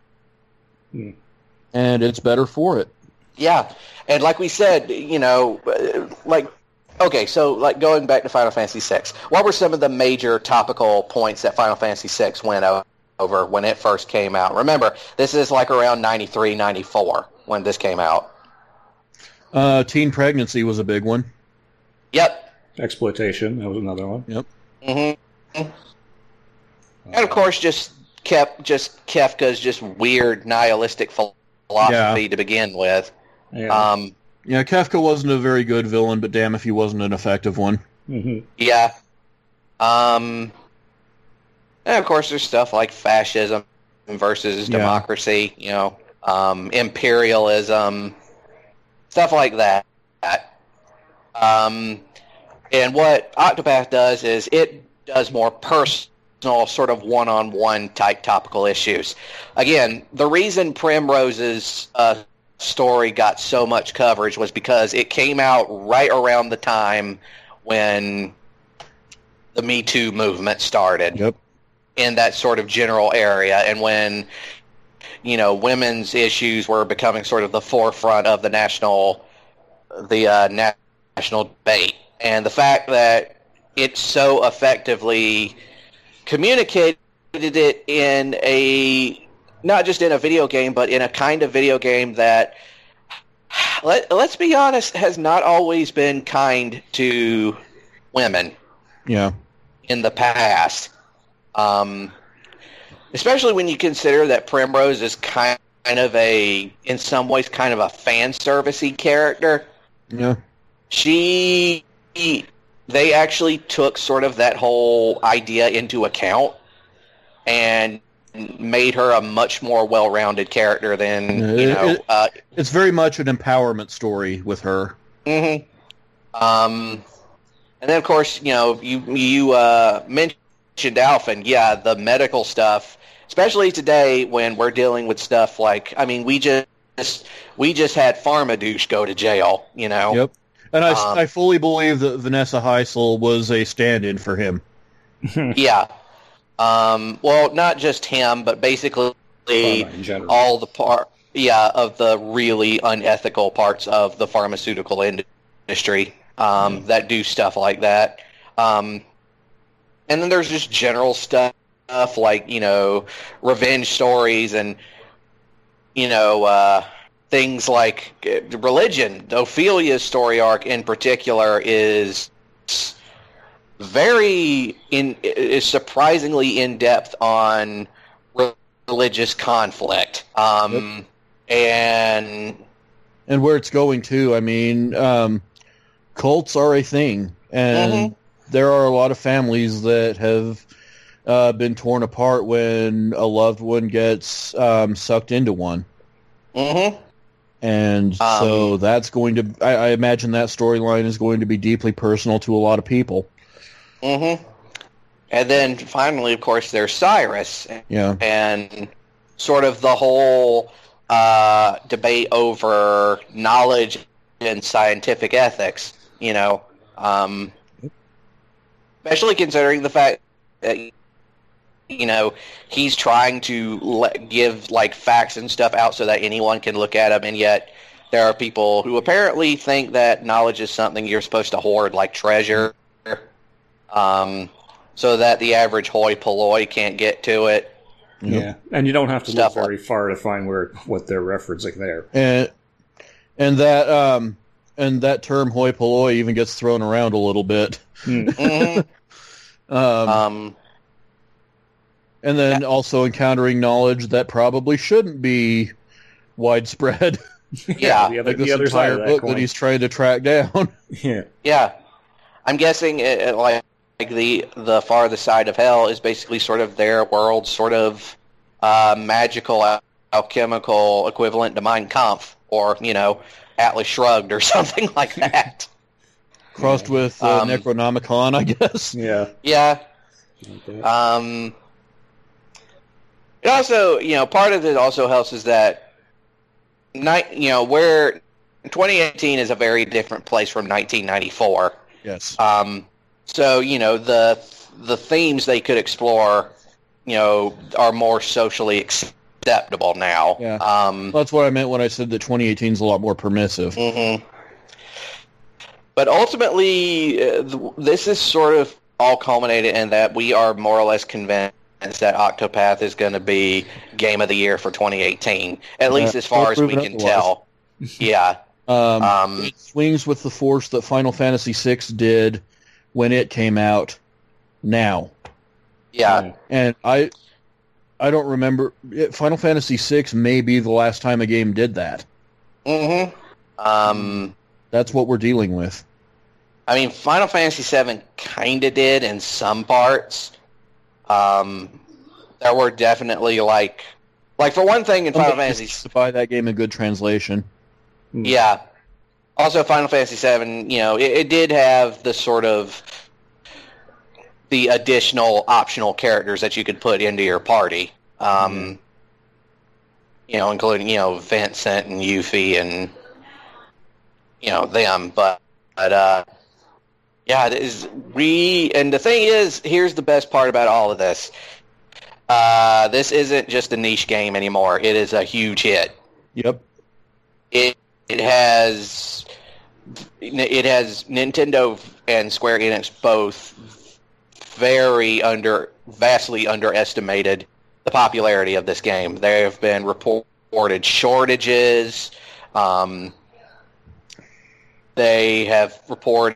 And it's better for it. Yeah. And like we said, you know, like, okay, so like going back to Final Fantasy six, what were some of the major topical points that Final Fantasy six went over when it first came out? Remember, this is like around ninety-three, ninety-four when this came out. Uh, teen pregnancy was a big one. Yep. Exploitation, that was another one. Yep. Mm-hmm. And of course, just kept just Kefka's just weird nihilistic philosophy Yeah. to begin with. Yeah. Um, Yeah, Kefka wasn't a very good villain, but damn if he wasn't an effective one. hmm yeah. Um, and of course, there's stuff like fascism versus Yeah. democracy. You know, um, imperialism, stuff like that. Um, and what Octopath does is it does more personal, sort of one-on-one type topical issues. Again, the reason Primrose's uh, story got so much coverage was because it came out right around the time when the Me Too movement started. Yep. In that sort of general area, and when, you know, women's issues were becoming sort of the forefront of the national the uh, national debate. And the fact that it so effectively communicated it in a, not just in a video game, but in a kind of video game that, let, let's be honest, has not always been kind to women Yeah. in the past. Um, especially when you consider that Primrose is kind of a, in some ways, kind of a fan servicey character. Yeah. She, they actually took sort of that whole idea into account and made her a much more well-rounded character than, you It- know. it- Uh, It's very much an empowerment story with her. mhm. Um, and then, of course, you know, you you uh, mentioned Alphen. Yeah, the medical stuff, especially today when we're dealing with stuff like, I mean, we just we just had Pharmadouche go to jail. You know. Yep. And I, Um, I fully believe that Vanessa Heisel was a stand-in for him. Yeah. Um, well, not just him, but basically Pharma in general. all the part, yeah, of the really unethical parts of the pharmaceutical industry um, that do stuff like that. Um, And then there's just general stuff like, you know, revenge stories and, you know, uh, things like religion. Ophelia's story arc in particular is very in is surprisingly in depth on religious conflict, um, yep. and and where it's going to. I mean, um, cults are a thing, and mm-hmm. there are a lot of families that have uh, been torn apart when a loved one gets um, sucked into one. Mm-hmm. And um, so that's going to, I, I imagine that storyline is going to be deeply personal to a lot of people. Mm-hmm. And then finally, of course, there's Cyrus. Yeah. And sort of the whole uh, debate over knowledge and scientific ethics, you know, um, especially considering the fact that, you know, he's trying to let, give, like, facts and stuff out so that anyone can look at them, and yet there are people who apparently think that knowledge is something you're supposed to hoard like treasure, um, so that the average hoi polloi can't get to it. Yeah, and you don't have to look very far to find where what they're referencing there. And and that um and that term hoi polloi even gets thrown around a little bit. Mm-hmm. um, um, and then yeah. also encountering knowledge that probably shouldn't be widespread. Yeah, the other, like this the other entire side of that book coin. that he's trying to track down. Yeah, yeah. I'm guessing it, it, like like the the farthest side of hell is basically sort of their world, sort of uh, magical al- alchemical equivalent to Mein Kampf, or you know, Atlas Shrugged, or something like that. Crossed with uh, um, Necronomicon, I guess. Yeah, yeah. Um, it also, you know, part of it also helps is that, night, you know, where twenty eighteen is a very different place from nineteen ninety-four. Yes. Um, so, you know, the the themes they could explore, you know, are more socially acceptable now. Yeah. Um, That's what I meant when I said that twenty eighteen is a lot more permissive. Mm-hmm. But ultimately, uh, th- this is sort of all culminated in that we are more or less convinced that Octopath is going to be Game of the Year for twenty eighteen, at least Uh, as far as we proven can otherwise. tell. Yeah. Um, Um, it swings with the force that Final Fantasy six did when it came out now. Yeah. And I I don't remember. It, Final Fantasy six may be the last time a game did that. Mm-hmm. Um, That's what we're dealing with. I mean, Final Fantasy seven kind of did in some parts. Um, there were definitely, like... Like, for one thing, in Final Somebody Fantasy... needs to buy that game in good translation. Yeah. Also, Final Fantasy seven, you know, it, it did have the sort of... the additional optional characters that you could put into your party. Um, Mm-hmm. You know, including, you know, Vincent and Yuffie and, you know, them. But, but uh, yeah, it is we... And the thing is, here's the best part about all of this. Uh, this isn't just a niche game anymore. It is a huge hit. Yep. It it has it has Nintendo and Square Enix both very under vastly underestimated the popularity of this game. There have been reported shortages. Um, they have reported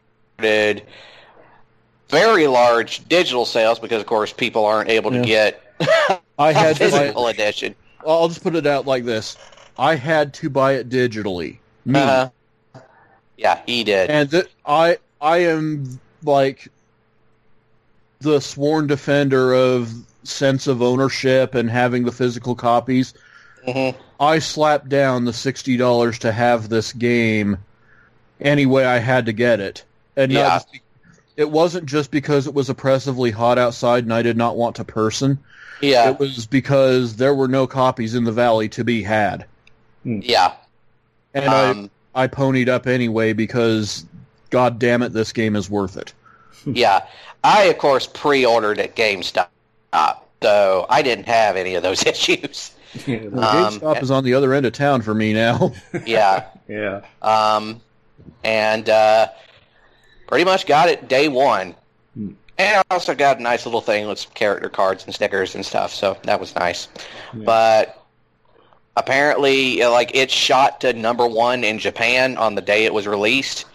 very large digital sales because, of course, people aren't able to Yeah. get I a had to buy physical it. edition. I'll just put it out like this. I had to buy it digitally. Me. Uh, yeah, he did. And th- I I am like the sworn defender of sense of ownership and having the physical copies. Mm-hmm. I slapped down the sixty dollars to have this game anyway I had to get it. And not Yeah. just be- it wasn't just because it was oppressively hot outside and I did not want to person. Yeah, It was because there were no copies in the valley to be had. yeah. And Um, I, I ponied up anyway because, god damn it, this game is worth it. Yeah, I, of course, pre-ordered at GameStop, so I didn't have any of those issues. Well, Um, GameStop is on the other end of town for me now. Yeah, yeah. um, and uh, pretty much got it day one. And I also got a nice little thing with some character cards and stickers and stuff, so that was nice. Yeah. But apparently, like, it shot to number one in Japan on the day it was released,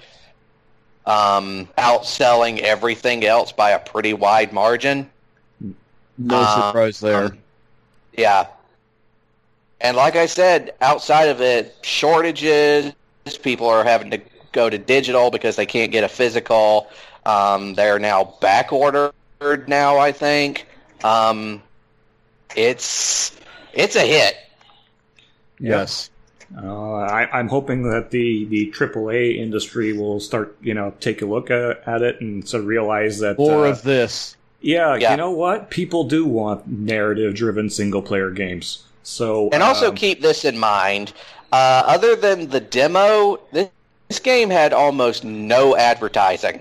um, outselling everything else by a pretty wide margin. No Um, surprise there. um, yeah. And like I said, outside of it, shortages, people are having to go to digital because they can't get a physical. Um, they're now back ordered now, I think. Um, it's it's a hit. Yes. Uh, I, I'm hoping that the, the triple A industry will start, you know, take a look at, at it and sort of realize that... More uh, of this. Yeah, Yeah. you know what? People do want narrative-driven single-player games. So, And also um, keep this in mind. Uh, other than the demo, this, this game had almost no advertising.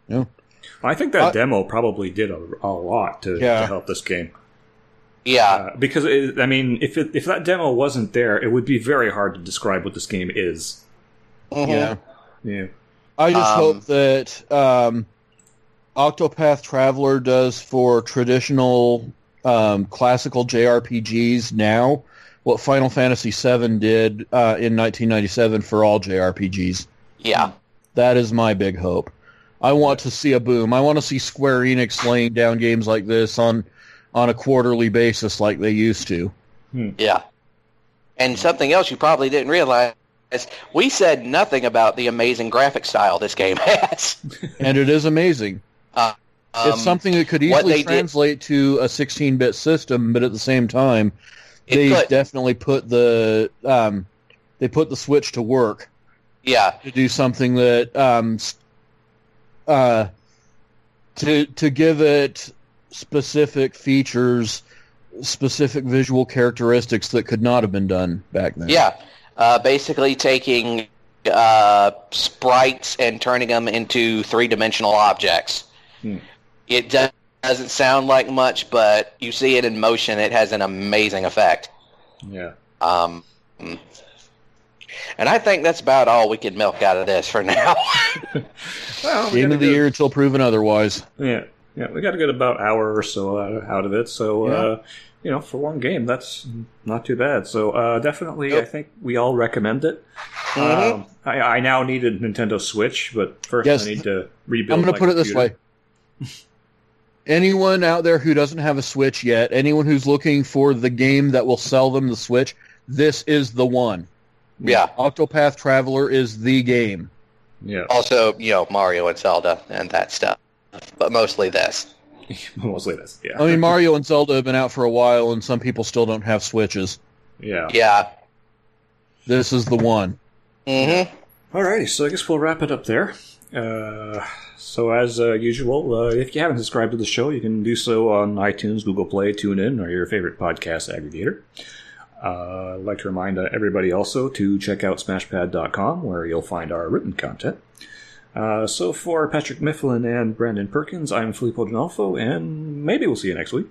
I think that Uh, demo probably did a, a lot to, Yeah. to help this game. Yeah. Uh, because, it, I mean, if it, if that demo wasn't there, it would be very hard to describe what this game is. Mhm. Yeah. Yeah. I just Um, hope that um, Octopath Traveler does for traditional um, classical J R P Gs now what Final Fantasy seven did uh, in nineteen ninety-seven for all J R P Gs. Yeah. That is my big hope. I want to see a boom. I want to see Square Enix laying down games like this on on a quarterly basis like they used to. Yeah. And something else you probably didn't realize, we said nothing about the amazing graphic style this game has. And it is amazing. Uh, um, It's something that could what easily they did- translate to a sixteen-bit system, but at the same time, It they could. definitely put the um, they put the Switch to work Yeah. to do something that um, s- uh, to to give it specific features, specific visual characteristics that could not have been done back then. Yeah. Uh, basically taking uh, sprites and turning them into three-dimensional objects. Hmm. It do- doesn't sound like much, but you see it in motion, it has an amazing effect. Yeah. Um, and I think that's about all we could milk out of this for now. Well, we Game got of a the good- year until proven otherwise. Yeah. Yeah, we got a good about hour or so out, out of it. So, Yeah. uh, you know, for one game, that's not too bad. So, uh, definitely, Yep. I think we all recommend it. Mhm. Um, I, I now need a Nintendo Switch, but first Yes. I need to rebuild I'm going my to put it this computer. way. Anyone out there who doesn't have a Switch yet, anyone who's looking for the game that will sell them the Switch, this is the one. Yeah. Octopath Traveler is the game. Yeah, Also, you know, Mario and Zelda and that stuff. But mostly this. mostly this. Yeah. I mean, Mario and Zelda have been out for a while, and some people still don't have Switches. yeah. Yeah. This is the one. Mm-hmm. Alrighty, so I guess we'll wrap it up there. Uh, so as uh, usual, uh, if you haven't subscribed to the show, you can do so on iTunes, Google Play, TuneIn, or your favorite podcast aggregator. Uh, I'd like to remind uh, everybody also to check out smashpad dot com, where you'll find our written content. Uh, so for Patrick Mifflin and Brandon Perkins, I'm Filippo D'Onofrio, and maybe we'll see you next week.